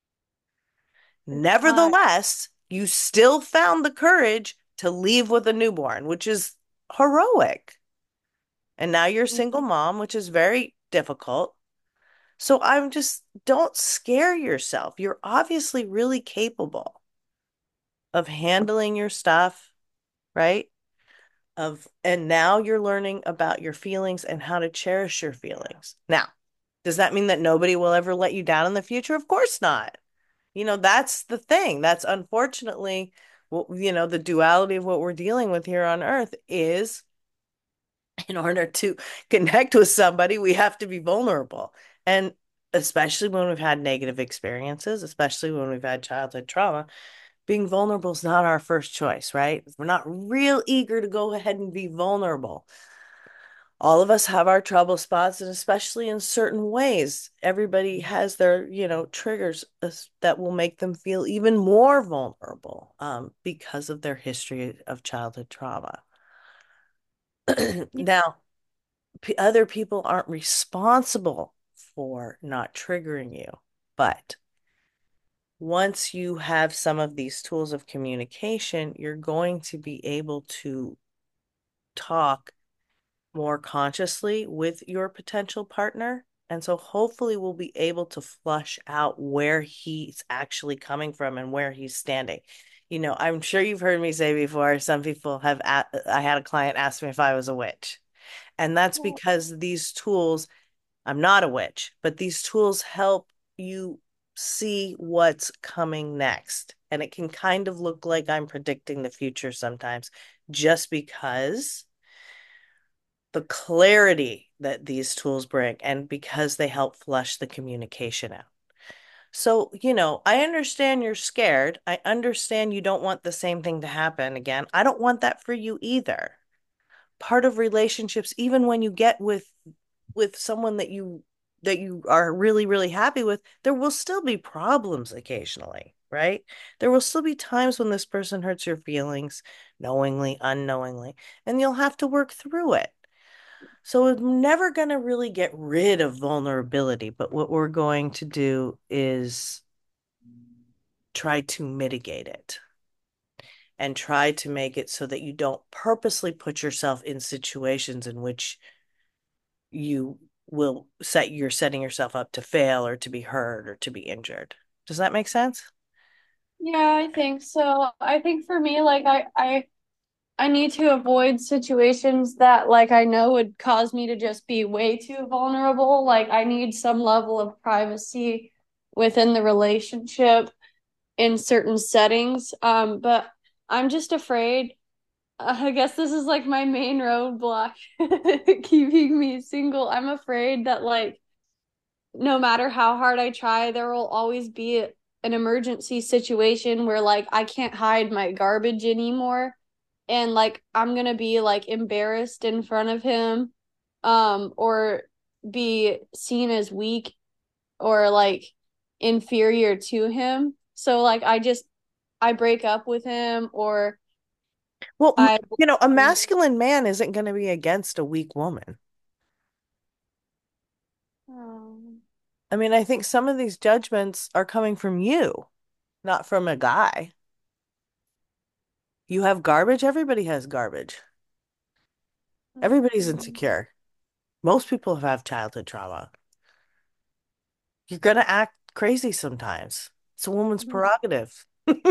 Uh,
Nevertheless, you still found the courage to leave with a newborn, which is heroic. And now you're a single mom, which is very difficult. So I'm just, don't scare yourself. You're obviously really capable of handling your stuff, right? Of, and now you're learning about your feelings and how to cherish your feelings. Now, does that mean that nobody will ever let you down in the future? Of course not. You know, that's the thing. That's unfortunately, what, you know, the duality of what we're dealing with here on Earth is in order to connect with somebody, we have to be vulnerable. And especially when we've had negative experiences, especially when we've had childhood trauma, being vulnerable is not our first choice, right? We're not real eager to go ahead and be vulnerable. All of us have our trouble spots, and especially in certain ways, everybody has their, you know, triggers that will make them feel even more vulnerable um, because of their history of childhood trauma. Now, p- other people aren't responsible for not triggering you, but once you have some of these tools of communication, you're going to be able to talk more consciously with your potential partner. And so hopefully we'll be able to flush out where he's actually coming from and where he's standing. You know, I'm sure you've heard me say before, some people have, a- I had a client ask me if I was a witch. And that's because these tools, I'm not a witch, but these tools help you see what's coming next. And it can kind of look like I'm predicting the future sometimes, just because the clarity that these tools bring and because they help flush the communication out. So, you know, I understand you're scared. I understand you don't want the same thing to happen again. I don't want that for you either. Part of relationships, even when you get with with someone that you that you are really, really happy with, there will still be problems occasionally, right? There will still be times when this person hurts your feelings, knowingly, unknowingly, and you'll have to work through it. So we're never going to really get rid of vulnerability, but what we're going to do is try to mitigate it and try to make it so that you don't purposely put yourself in situations in which you will set you're setting yourself up to fail or to be hurt or to be injured. Does that make sense?
yeah, I think so. I think for me, like I, I I need to avoid situations that like I know would cause me to just be way too vulnerable. Like I need some level of privacy within the relationship in certain settings. Um, but I'm just afraid. uh, I guess this is like my main roadblock keeping me single. I'm afraid that like no matter how hard I try, there will always be an emergency situation where like I can't hide my garbage anymore and like I'm gonna be like embarrassed in front of him um or be seen as weak or like inferior to him. So like I just I break up with him or
Well,
I
you know, a masculine man isn't going to be against a weak woman.
um,
I mean, I think some of these judgments are coming from you, not from a guy. You have garbage, everybody has garbage. Everybody's insecure. Most people have childhood trauma. You're going to act crazy sometimes. It's a woman's prerogative.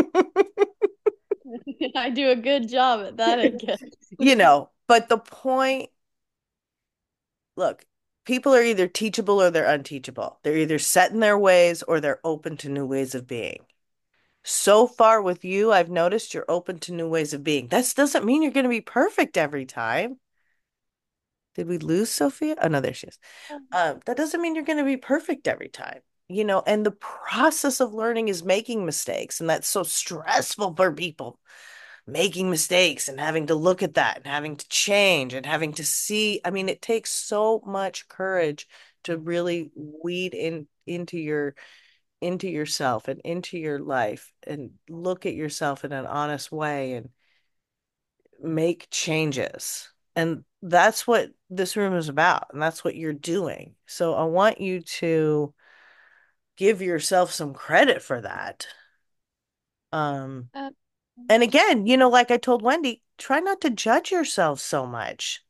I do a good job at that, I guess.
You know, but the point, look, people are either teachable or they're unteachable. They're either set in their ways or they're open to new ways of being. So far with you, I've noticed you're open to new ways of being. That doesn't mean you're going to be perfect every time. Did we lose Sophia? Oh, no, there she is. Um, that doesn't mean you're going to be perfect every time. You know, and the process of learning is making mistakes, and that's so stressful for people. making mistakes and having to look at that and having to change and having to see. I mean, it takes so much courage to really weed in into your into yourself and into your life and look at yourself in an honest way and make changes. And that's what this room is about, and that's what you're doing. So I want you to give yourself some credit for that. Um,
Uh,
and again, you know, like I told Wendy, try not to judge yourself so much,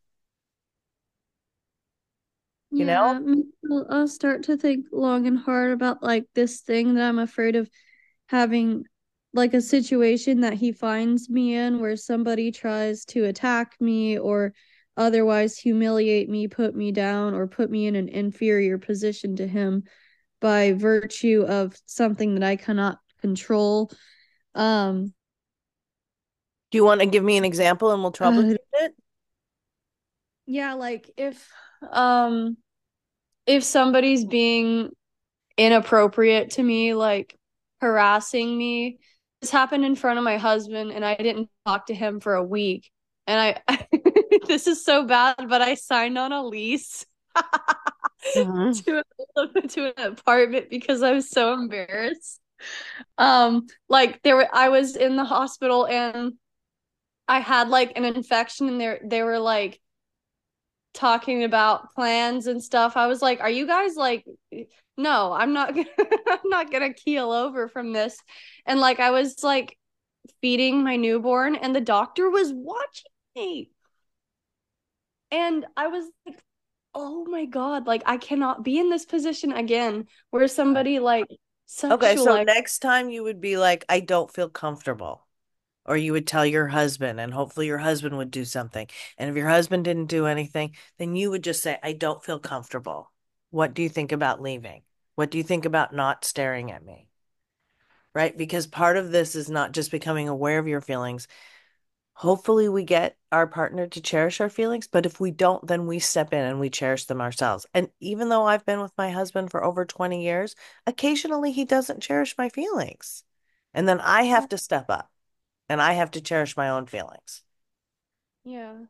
you know?
yeah, maybe I'll, I'll start to think long and hard about like this thing that I'm afraid of having, like a situation that he finds me in where somebody tries to attack me or otherwise humiliate me, put me down, or put me in an inferior position to him by virtue of something that I cannot control. Um,
Do you want to give me an example and we'll troubleshoot
uh,
it?
yeah, like if um if somebody's being inappropriate to me, like harassing me. This happened in front of my husband, and I didn't talk to him for a week. And I, this is so bad, but I signed on a lease
Mhm.
to a, to an apartment because I was so embarrassed. Um, like there were, I was in the hospital and I had like an infection, and they they were like talking about plans and stuff. I was like, "Are you guys like no, I'm not gonna I'm not gonna keel over from this." And like I was like feeding my newborn and the doctor was watching me. And I was like, "Oh my God, like I cannot be in this position again where somebody like
Okay, so
sexualized."
next time you would be like, I don't feel comfortable. Or you would tell your husband, and hopefully your husband would do something. And if your husband didn't do anything, then you would just say, I don't feel comfortable. What do you think about leaving? What do you think about not staring at me? Right? Because part of this is not just becoming aware of your feelings. Hopefully, we get our partner to cherish our feelings, but if we don't, then we step in and we cherish them ourselves. And even though I've been with my husband for over twenty years, occasionally he doesn't cherish my feelings. And then I
Yeah.
have to step up and I have to cherish my own feelings.
Yeah.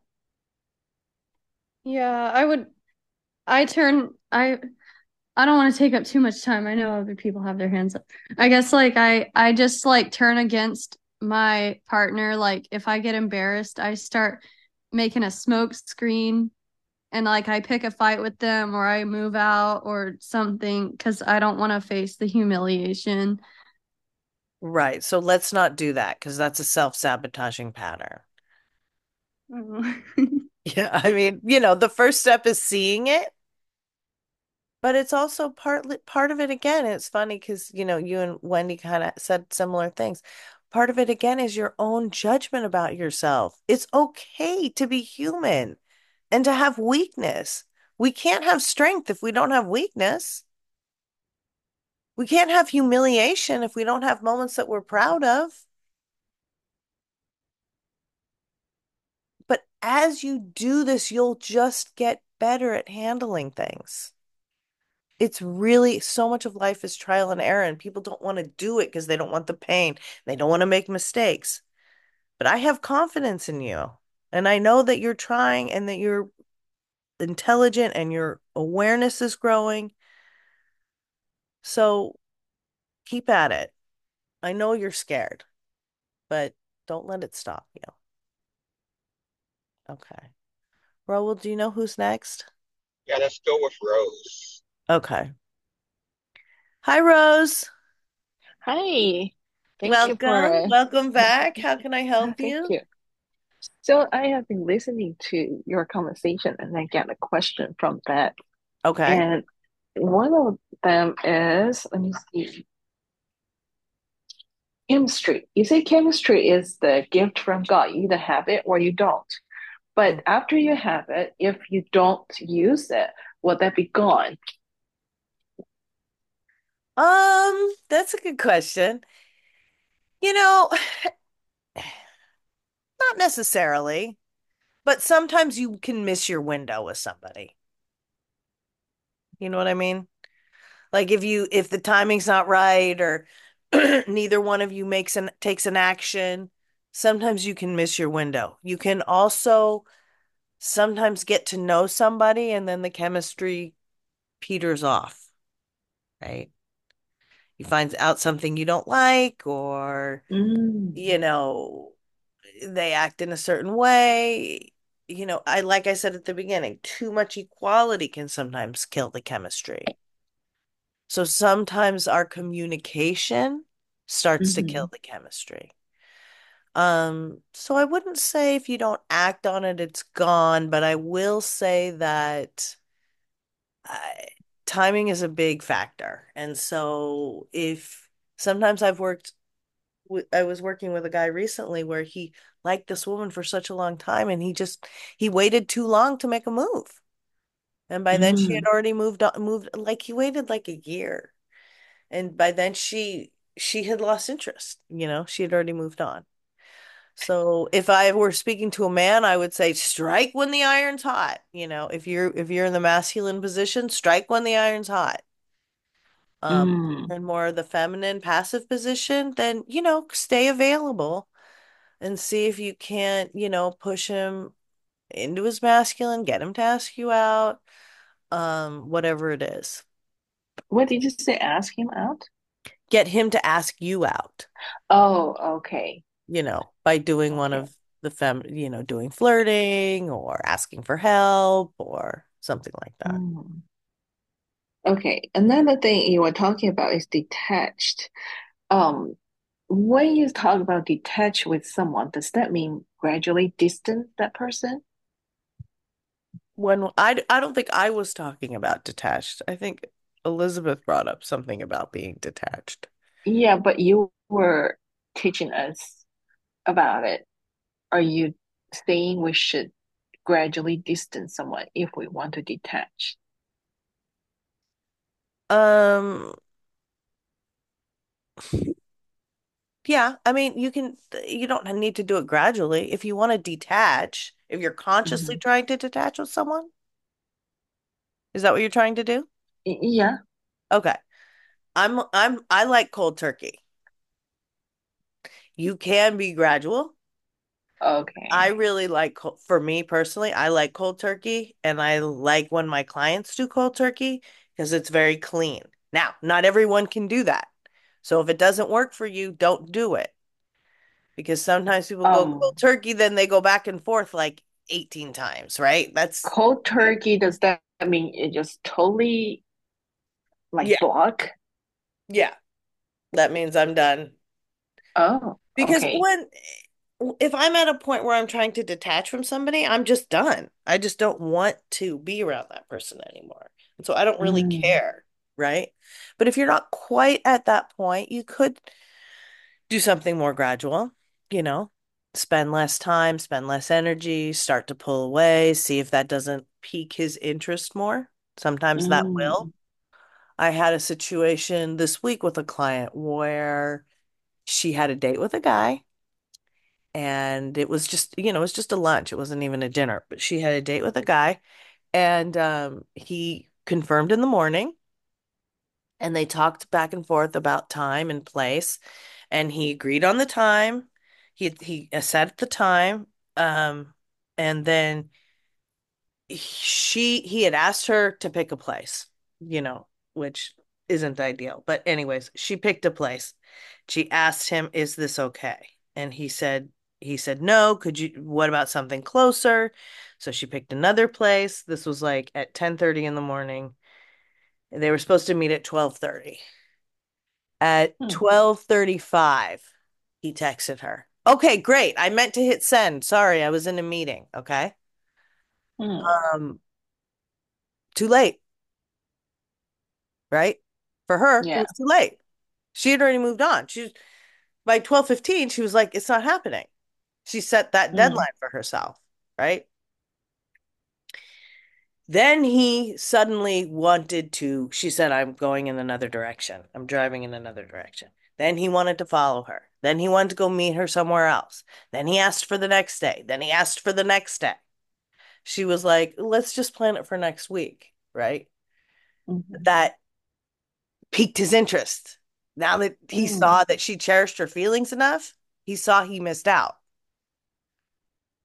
Yeah, I would I turn I I don't want to take up too much time. I know other people have their hands up. I guess like I I just like turn against my partner. Like if I get embarrassed, I start making a smoke screen, and like I pick a fight with them or I move out or something because I don't want to face the humiliation.
Right. So let's not do that because that's a self-sabotaging pattern. Yeah. I mean, you know, the first step is seeing it, but it's also partly part of it again. It's funny because, you know, you and Wendy kind of said similar things. Part of it again is your own judgment about yourself. It's okay to be human and to have weakness. We can't have strength if we don't have weakness. We can't have humiliation if we don't have moments that we're proud of. But as you do this, you'll just get better at handling things. It's really so much of life is trial and error, and people don't want to do it because they don't want the pain. They don't want to make mistakes. But I have confidence in you. And I know that you're trying and that you're intelligent and your awareness is growing. So keep at it. I know you're scared, but don't let it stop you. Okay. Raul, do you know who's next?
Yeah, let's go with Rose.
Okay. Hi, Rose.
Hi, thank you
Welcome.
for
Welcome back. How can I help
thank
you?
you. So I have been listening to your conversation and I get a question from that.
Okay.
And one of them is, let me see, chemistry. You say chemistry is the gift from God. You either have it or you don't. But after you have it, if you don't use it, will that be gone?
Um, that's a good question. You know, not necessarily, but sometimes you can miss your window with somebody. You know what I mean? Like if you if the timing's not right or neither one of you makes an takes an action, sometimes you can miss your window. You can also sometimes get to know somebody and then the chemistry peters off, right? You find out something you don't like, or,
Mm,
you know, they act in a certain way. You know, I like I said at the beginning, too much equality can sometimes kill the chemistry. So sometimes our communication starts to kill
hmm
the chemistry. Um, so I wouldn't say if you don't act on it, it's gone, but I will say that I, timing is a big factor. And so if sometimes I've worked with, I was working with a guy recently where he liked this woman for such a long time and he just he waited too long to make a move. And by then she had
mm,
already moved on, moved like he waited like a year. And by then she she had lost interest, you know, she had already moved on. So if I were speaking to a man, I would say strike when the iron's hot. You know, if you're if you're in the masculine position, strike when the iron's hot. Um, if
mm.
you're in more of the feminine passive position, then, you know, stay available and see if you can't, you know, push him into his masculine, get him to ask you out, um, whatever it is.
What did you say? Ask him out?
Get him to ask you out,
Oh, okay.
you know, by doing one
Okay.
of the fem, you know, doing flirting or asking for help or something like that.
Mm. Okay. Another thing you were talking about is detached. Um, when you talk about detached with someone, does that mean gradually distance that person?
When I, I don't think I was talking about detached. I think Elizabeth brought up something about being detached.
Yeah, but you were teaching us about it. Are you saying we should gradually distance someone if we want to detach?
Um, yeah, I mean, you can, you don't need to do it gradually. If you want to detach, if you're consciously
Hmm
trying to detach with someone, is that what you're trying to do?
Yeah.
Okay. I'm, I'm, I like cold turkey. You can be gradual. I
Okay.
really like, co- for me personally, I like cold turkey and I like when my clients do cold turkey because it's very clean. Now, not everyone can do that. So if it doesn't work for you, don't do it because sometimes people go cold
Um,
turkey, then they go back and forth like eighteen times, right? That's,
cold turkey, does that mean it just totally
yeah,
like block?
yeah. That means I'm done.
Oh,
Because
okay.
when, if I'm at a point where I'm trying to detach from somebody, I'm just done. I just don't want to be around that person anymore. And so I don't really
Mm,
care, right? But if you're not quite at that point, you could do something more gradual, you know, spend less time, spend less energy, start to pull away, see if that doesn't pique his interest more. Sometimes that will.
mm,
I had a situation this week with a client where she had a date with a guy and it was just, you know, it was just a lunch. It wasn't even a dinner, but she had a date with a guy and um, he confirmed in the morning and they talked back and forth about time and place and he agreed on the time. He he set the time um, and then she he had asked her to pick a place, you know, which isn't ideal. But anyways, she picked a place. She asked him, "Is this okay?" And he said he said, "No, could you what about something closer?" So she picked another place. This was like at ten thirty in the morning. They were supposed to meet at twelve thirty. At
mm,
twelve thirty-five, he texted her. "Okay, great. I meant to hit send. Sorry, I was in a meeting." Okay.
mm.
Um, too late. Right? For her, it
Yeah.
was too late. She had already moved on. She was, by twelve fifteen, she was like, it's not happening. She set that
Mm,
deadline for herself, right? Then he suddenly wanted to, she said, I'm going in another direction. I'm driving in another direction. Then he wanted to follow her. Then he wanted to go meet her somewhere else. Then he asked for the next day. Then he asked for the next day. She was like, let's just plan it for next week, right?
mhm,
That piqued his interest. Now that he
mm,
saw that she cherished her feelings enough, he saw he missed out.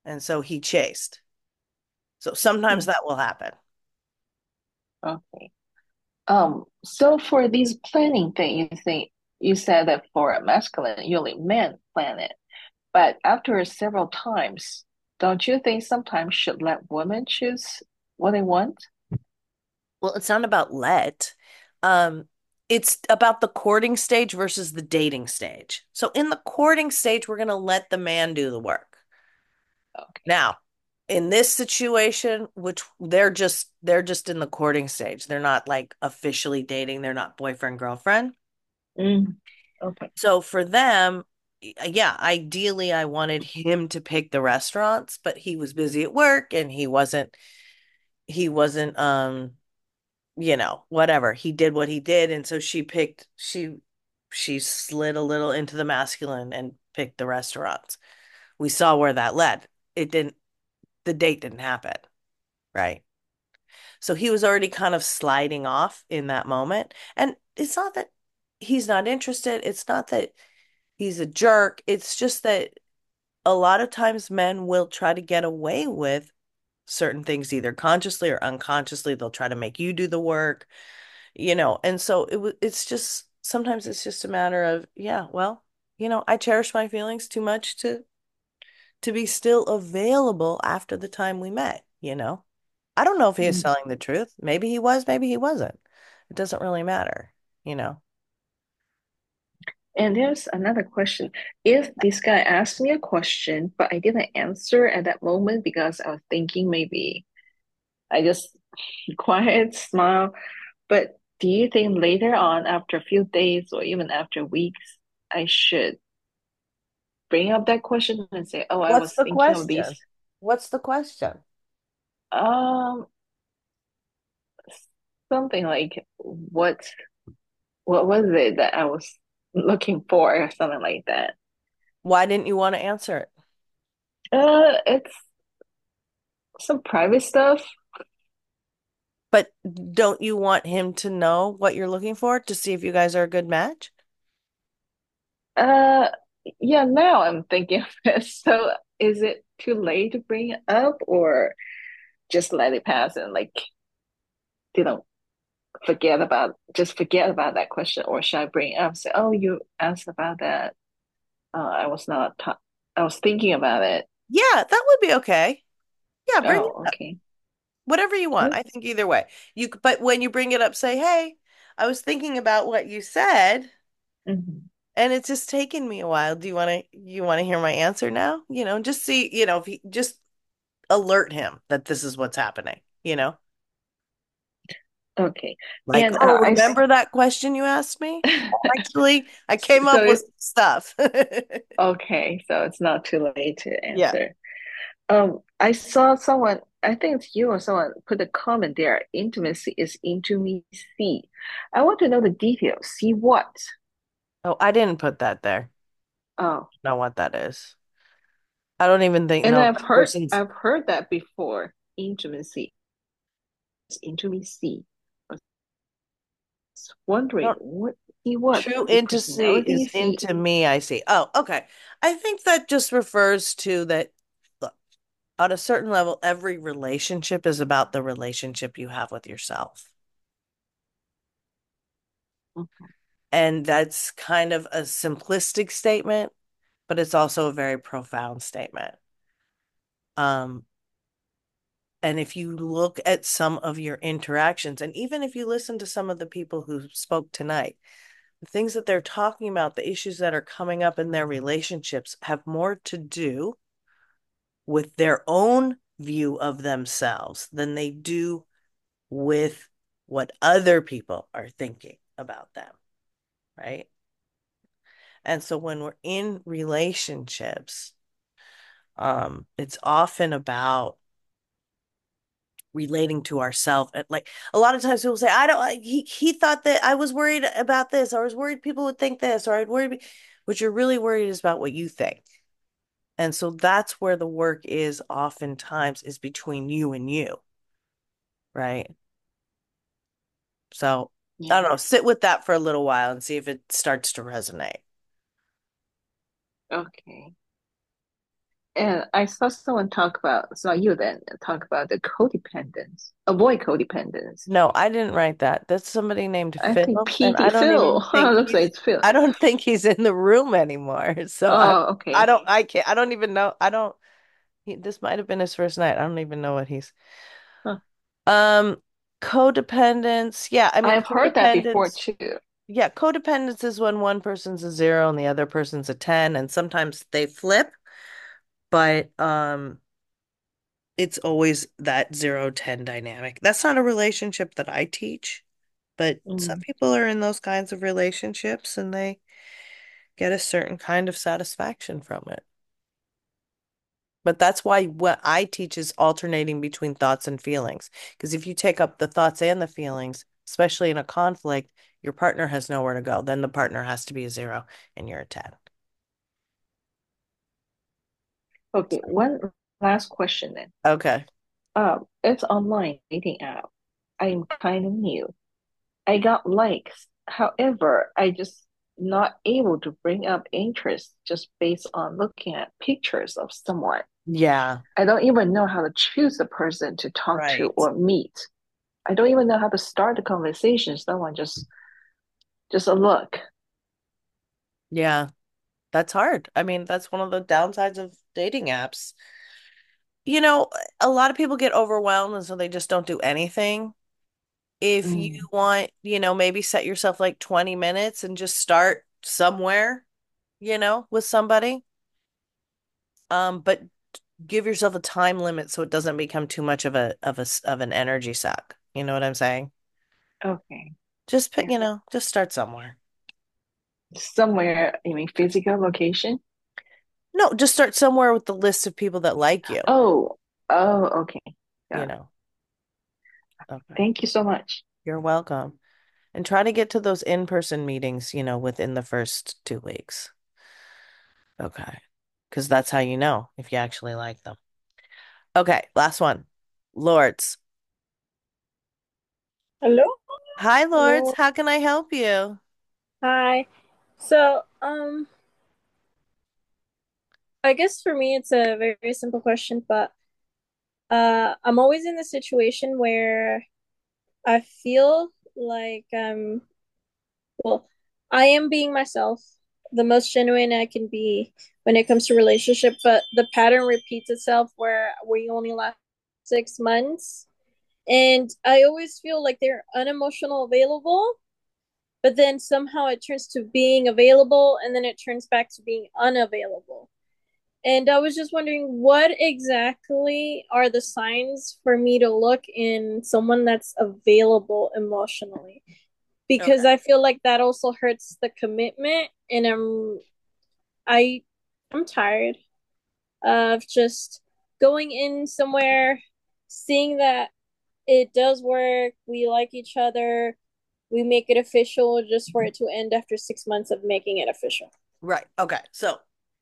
And so he chased. So sometimes
Hmm.
that will happen.
Okay. Um, so for these planning thing, you think you said that for a masculine, usually men plan it, but after several times, don't you think sometimes should let women choose what they want?
Well, it's not about let. Um, it's about the courting stage versus the dating stage. So in the courting stage, we're going to let the man do the work.
Okay.
Now, in this situation, which they're just they're just in the courting stage. They're not like officially dating. They're not boyfriend girlfriend.
Mm, okay.
So for them, yeah, ideally I wanted him to pick the restaurants, but he was busy at work and he wasn't he wasn't um you know, whatever. He did what he did, and so she picked she she slid a little into the masculine and picked the restaurants. We saw where that led. It didn't the date didn't happen, right? So he was already kind of sliding off in that moment. And it's not that he's not interested. It's not that he's a jerk. It's just that a lot of times men will try to get away with certain things, either consciously or unconsciously. They'll try to make you do the work, you know. And so it was, it's just sometimes it's just a matter of, yeah, well, you know, I cherish my feelings too much to to be still available after the time we met, you know. I don't know if he is
Mm.
telling the truth. Maybe he was, maybe he wasn't. It doesn't really matter, you know.
And there's another question. If this guy asked me a question, but I didn't answer at that moment because I was thinking maybe I just quiet, smile. But do you think later on, after a few days or even after weeks, I should bring up that question and say, "Oh, I
What's
was
the
thinking of these."
question? What's the question?
Um, something like what what was it that I was looking for or something like that.
Why didn't you want to answer it?
Uh, it's some private stuff.
But don't you want him to know what you're looking for to see if you guys are a good match?
Uh, yeah, now I'm thinking of it. So is it too late to bring it up or just let it pass and like, you know, forget about just forget about that question, or should I bring it up? Say, oh, you asked about that. Uh, I was not ta I was thinking about it.
Yeah, that would be okay. Yeah, bring it
Oh,
up.
okay.
Whatever you want.
Mm,
I think either way. You c- but when you bring it up, say, "Hey, I was thinking about what you said,
mhm.
and it's just taken me a while. Do you want to you want to hear my answer now?" You know, just see, you know, if he just alert him that this is what's happening, you know?
Okay.
Like,
And
"Oh,
uh, I s-
remember that question you asked me? Actually, I came
so
up with
it's
stuff."
okay. So it's not too late to
Yeah.
answer. Um, I saw someone, I think it's you or someone put a comment there. Intimacy is intimacy. I want to know the details. See what?
Oh, I didn't put that there.
Oh,
Know what that is. I don't even think
and
know if
I've
that
heard
person's
I've heard that before. Intimacy is intimacy. I was
I
wondering
don't
what see what?
true
See
intimacy
personality?
is
See,
into me, I see. Oh, okay. I think that just refers to that, look, on a certain level, every relationship is about the relationship you have with yourself. And that's kind of a simplistic statement, but it's also a very profound statement. Um, and if you look at some of your interactions, and even if you listen to some of the people who spoke tonight, the things that they're talking about, the issues that are coming up in their relationships have more to do with their own view of themselves than they do with what other people are thinking about them, right? And so when we're in relationships, um, it's often about relating to ourselves. Like a lot of times people say, I don't, he, he thought that I was worried about this, or I was worried people would think this, or I'd worry, what you're really worried is about what you think. And so that's where the work is oftentimes is between you and you, right? So I
yeah.
don't know, sit with that for a little while and see if it starts to resonate.
Okay. And I saw someone talk about, saw you then talk about the codependence, avoid codependence.
No, I didn't write that. That's somebody named
I think
Phil, and
P D
I don't
Phil.
even think
Looks like
he's
it's Phil.
I don't think he's in the room anymore. So I
Oh,
I
okay.
don't I can't I don't even know. I don't he, this might have been his first night. I don't even know what he's
Huh.
um codependence. Yeah, I mean
I've heard that before
codependence.
too.
Yeah, codependence is when one person's a zero and the other person's a ten, and sometimes they flip, but um it's always that zero ten dynamic. That's not a relationship that I teach, but some
Mm.
people are in those kinds of relationships and they get a certain kind of satisfaction from it. But that's why what I teach is alternating between thoughts and feelings. Because if you take up the thoughts and the feelings, especially in a conflict, your partner has nowhere to go. Then the partner has to be a zero and you're a ten.
Okay, one last question then.
Okay.
Um, it's online dating app. I'm kind of new. I got likes. However, I just not able to bring up interest just based on looking at pictures of someone.
Yeah,
I don't even know how to choose a person to talk to
right.
or meet. I don't even know how to start the conversation. Someone just just a look.
Yeah, that's hard. I mean, that's one of the downsides of dating apps. You know, a lot of people get overwhelmed and so they just don't do anything. If you
Mm,
want, you know, maybe set yourself like twenty minutes and just start somewhere, you know, with somebody. Um, but give yourself a time limit so it doesn't become too much of a of a s- of an energy suck. You know what I'm saying?
okay.
Just pick,
Yeah.
you know, just start somewhere.
Somewhere, you mean physical location?
No, just start somewhere with the list of people that like you,
Oh, oh, okay.
you
Got it.
know. Okay.
Thank you so much.
You're welcome. And try to get to those in-person meetings, you know, within the first two weeks. Okay. Because that's how you know if you actually like them. Okay, last one. Lords.
Hello?
Hi, Lords.
Hello.
How can I help you?
Hi. So, um, I guess for me it's a very, very simple question, but uh I'm always in the situation where I feel like um well, I am being myself, the most genuine I can be when it comes to relationship, but the pattern repeats itself where we only last six months. And I always feel like they're unemotional available, but then somehow it turns to being available and then it turns back to being unavailable. And I was just wondering what exactly are the signs for me to look in someone that's available emotionally? Because
Okay.
I feel like that also hurts the commitment and I'm I I'm tired of just going in somewhere, seeing that it does work, we like each other, we make it official just for it to end after six months of making it official.
Right. Okay. So,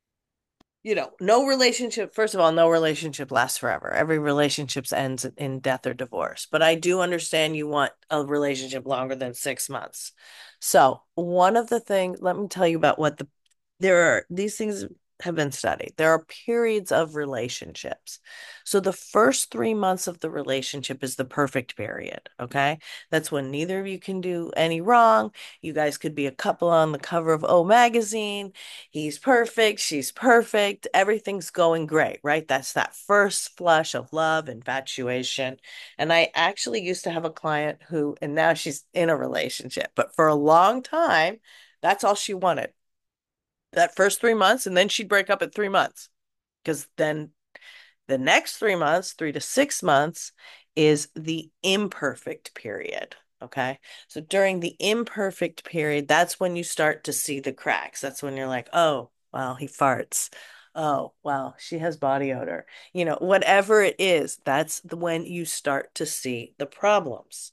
you know, no relationship, first of all, no relationship lasts forever. Every relationship ends in death or divorce. But I do understand you want a relationship longer than six months. So, one of the things, let me tell you about what the, there are, these things have been studied. There are periods of relationships. So, the first three months of the relationship is the perfect period. Okay. That's when neither of you can do any wrong. You guys could be a couple on the cover of O magazine. He's perfect, she's perfect, everything's going great, right? That's that first flush of love, infatuation. And I actually used to have a client who, and now she's in a relationship, but for a long time, that's all she wanted. That first three months, and then she'd break up at three months because then the next three months, three to six months, is the imperfect period. Okay. So during the imperfect period, that's when you start to see the cracks. That's when you're like, oh, wow, he farts. Oh, wow, she has body odor. You know, whatever it is, that's the, when you start to see the problems.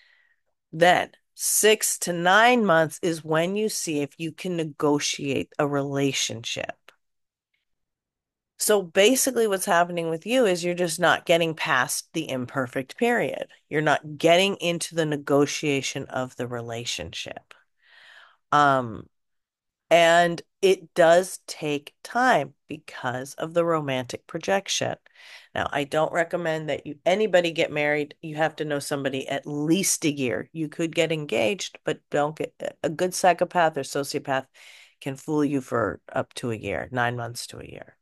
Then six to nine months is when you see if you can negotiate a relationship. So basically, what's happening with you is you're just not getting past the imperfect period. You're not getting into the negotiation of the relationship. Um, And it does take time because of the romantic projection. Now, I don't recommend that you anybody get married. You have to know somebody at least a year. You could get engaged, but don't get a good psychopath or sociopath can fool you for up to a year, nine months to a year.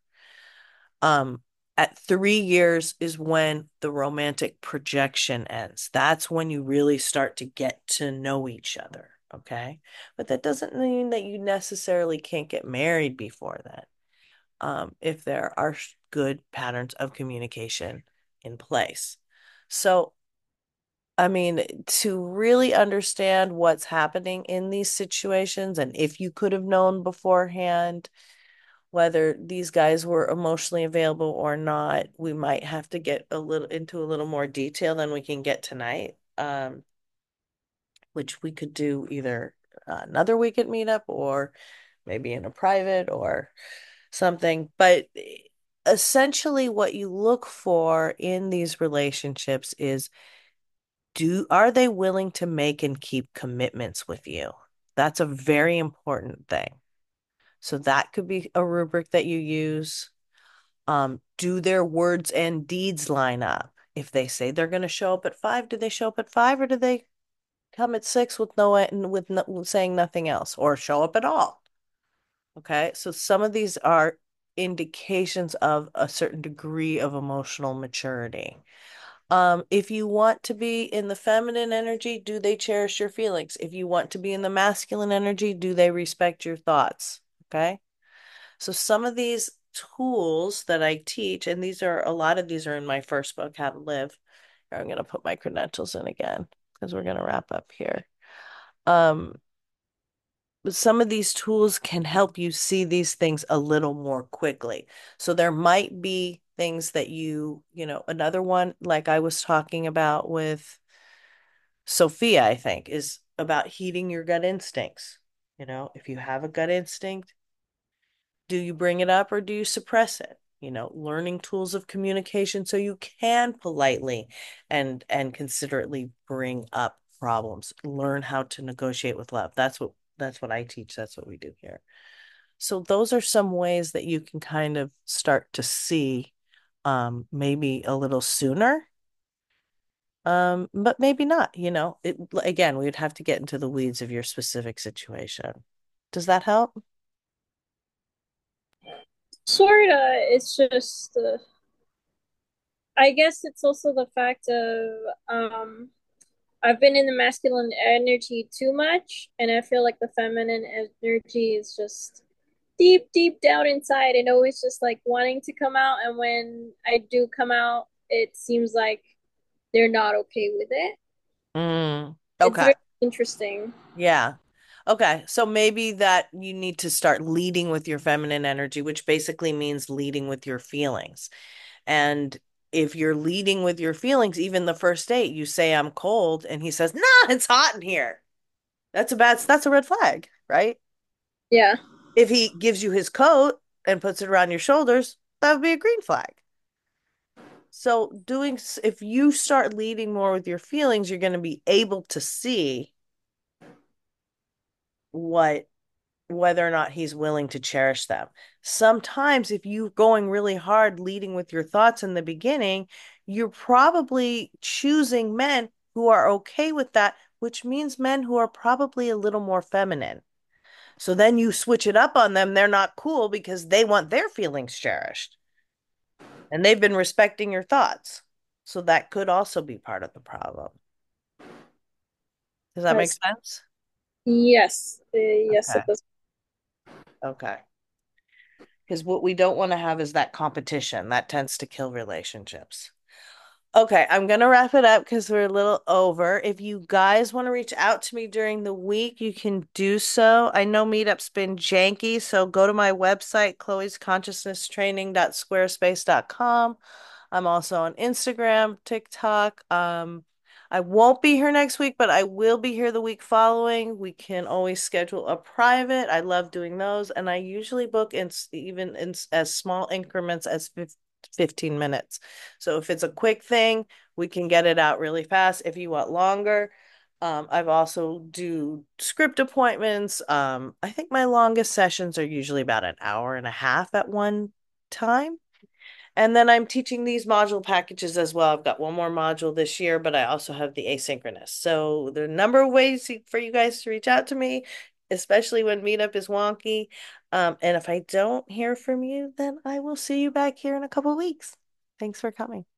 Um, at three years is when the romantic projection ends. That's when you really start to get to know each other. Okay. But that doesn't mean that you necessarily can't get married before that. Um, if there are good patterns of communication in place. So, I mean, to really understand what's happening in these situations, and if you could have known beforehand, whether these guys were emotionally available or not, we might have to get a little into a little more detail than we can get tonight. Um, which we could do either another weekend meetup or maybe in a private or something. But essentially, what you look for in these relationships is do are they willing to make and keep commitments with you? That's a very important thing. So that could be a rubric that you use. Um, do their words and deeds line up? If they say they're going to show up at five, do they show up at five or do they come at six with no with no, with saying nothing else or show up at all? Okay, so some of these are indications of a certain degree of emotional maturity. Um, if you want to be in the feminine energy, do they cherish your feelings? If you want to be in the masculine energy, do they respect your thoughts? Okay. So some of these tools that I teach, and these are a lot of these are in my first book, How to Live. I'm going to put my credentials in again because we're going to wrap up here. Um, but some of these tools can help you see these things a little more quickly. So there might be things that you, you know, another one like I was talking about with Sophia, I think, is about heeding your gut instincts. You know, if you have a gut instinct, do you bring it up or do you suppress it? You know, learning tools of communication so you can politely and and considerately bring up problems. Learn how to negotiate with love. That's what that's what I teach. That's what we do here. So those are some ways that you can kind of start to see um maybe a little sooner. Um, but maybe not, you know. It again, we'd have to get into the weeds of your specific situation. Does that help?
Sorta. It's just, uh, I guess it's also the fact of um, I've been in the masculine energy too much, and I feel like the feminine energy is just deep, deep down inside and always just like wanting to come out. And when I do come out, it seems like they're not okay with it.
Mm,
It's
okay.
very interesting.
Yeah. Okay. So maybe that you need to start leading with your feminine energy, which basically means leading with your feelings. And if you're leading with your feelings, even the first date, you say, I'm cold, and he says, nah, it's hot in here. That's a bad, that's a red flag, right?
Yeah.
If he gives you his coat and puts it around your shoulders, that would be a green flag. So doing, if you start leading more with your feelings, you're going to be able to see what whether or not he's willing to cherish them. Sometimes, if you're going really hard leading with your thoughts in the beginning, you're probably choosing men who are okay with that, which means men who are probably a little more feminine. So then you switch it up on them, they're not cool because they want their feelings cherished and they've been respecting your thoughts. So that could also be part of the problem. Does that make
Yes.
sense?
Yes. Uh, yes,
Okay.
it does.
Okay. Because what we don't want to have is that competition. That tends to kill relationships. Okay, I'm going to wrap it up because we're a little over. If you guys want to reach out to me during the week, you can do so. I know Meetup's been janky, so go to my website, chloe's consciousness training dot squarespace dot com. I'm also on Instagram, TikTok. Um, I won't be here next week, but I will be here the week following. We can always schedule a private. I love doing those, and I usually book in even in as small increments as fifteen minutes. So if it's a quick thing, we can get it out really fast. If you want longer, Um, I've also do script appointments. Um, I think my longest sessions are usually about an hour and a half at one time. And then I'm teaching these module packages as well. I've got one more module this year, but I also have the asynchronous. So there are a number of ways for you guys to reach out to me, especially when Meetup is wonky. Um, and if I don't hear from you, then I will see you back here in a couple of weeks. Thanks for coming.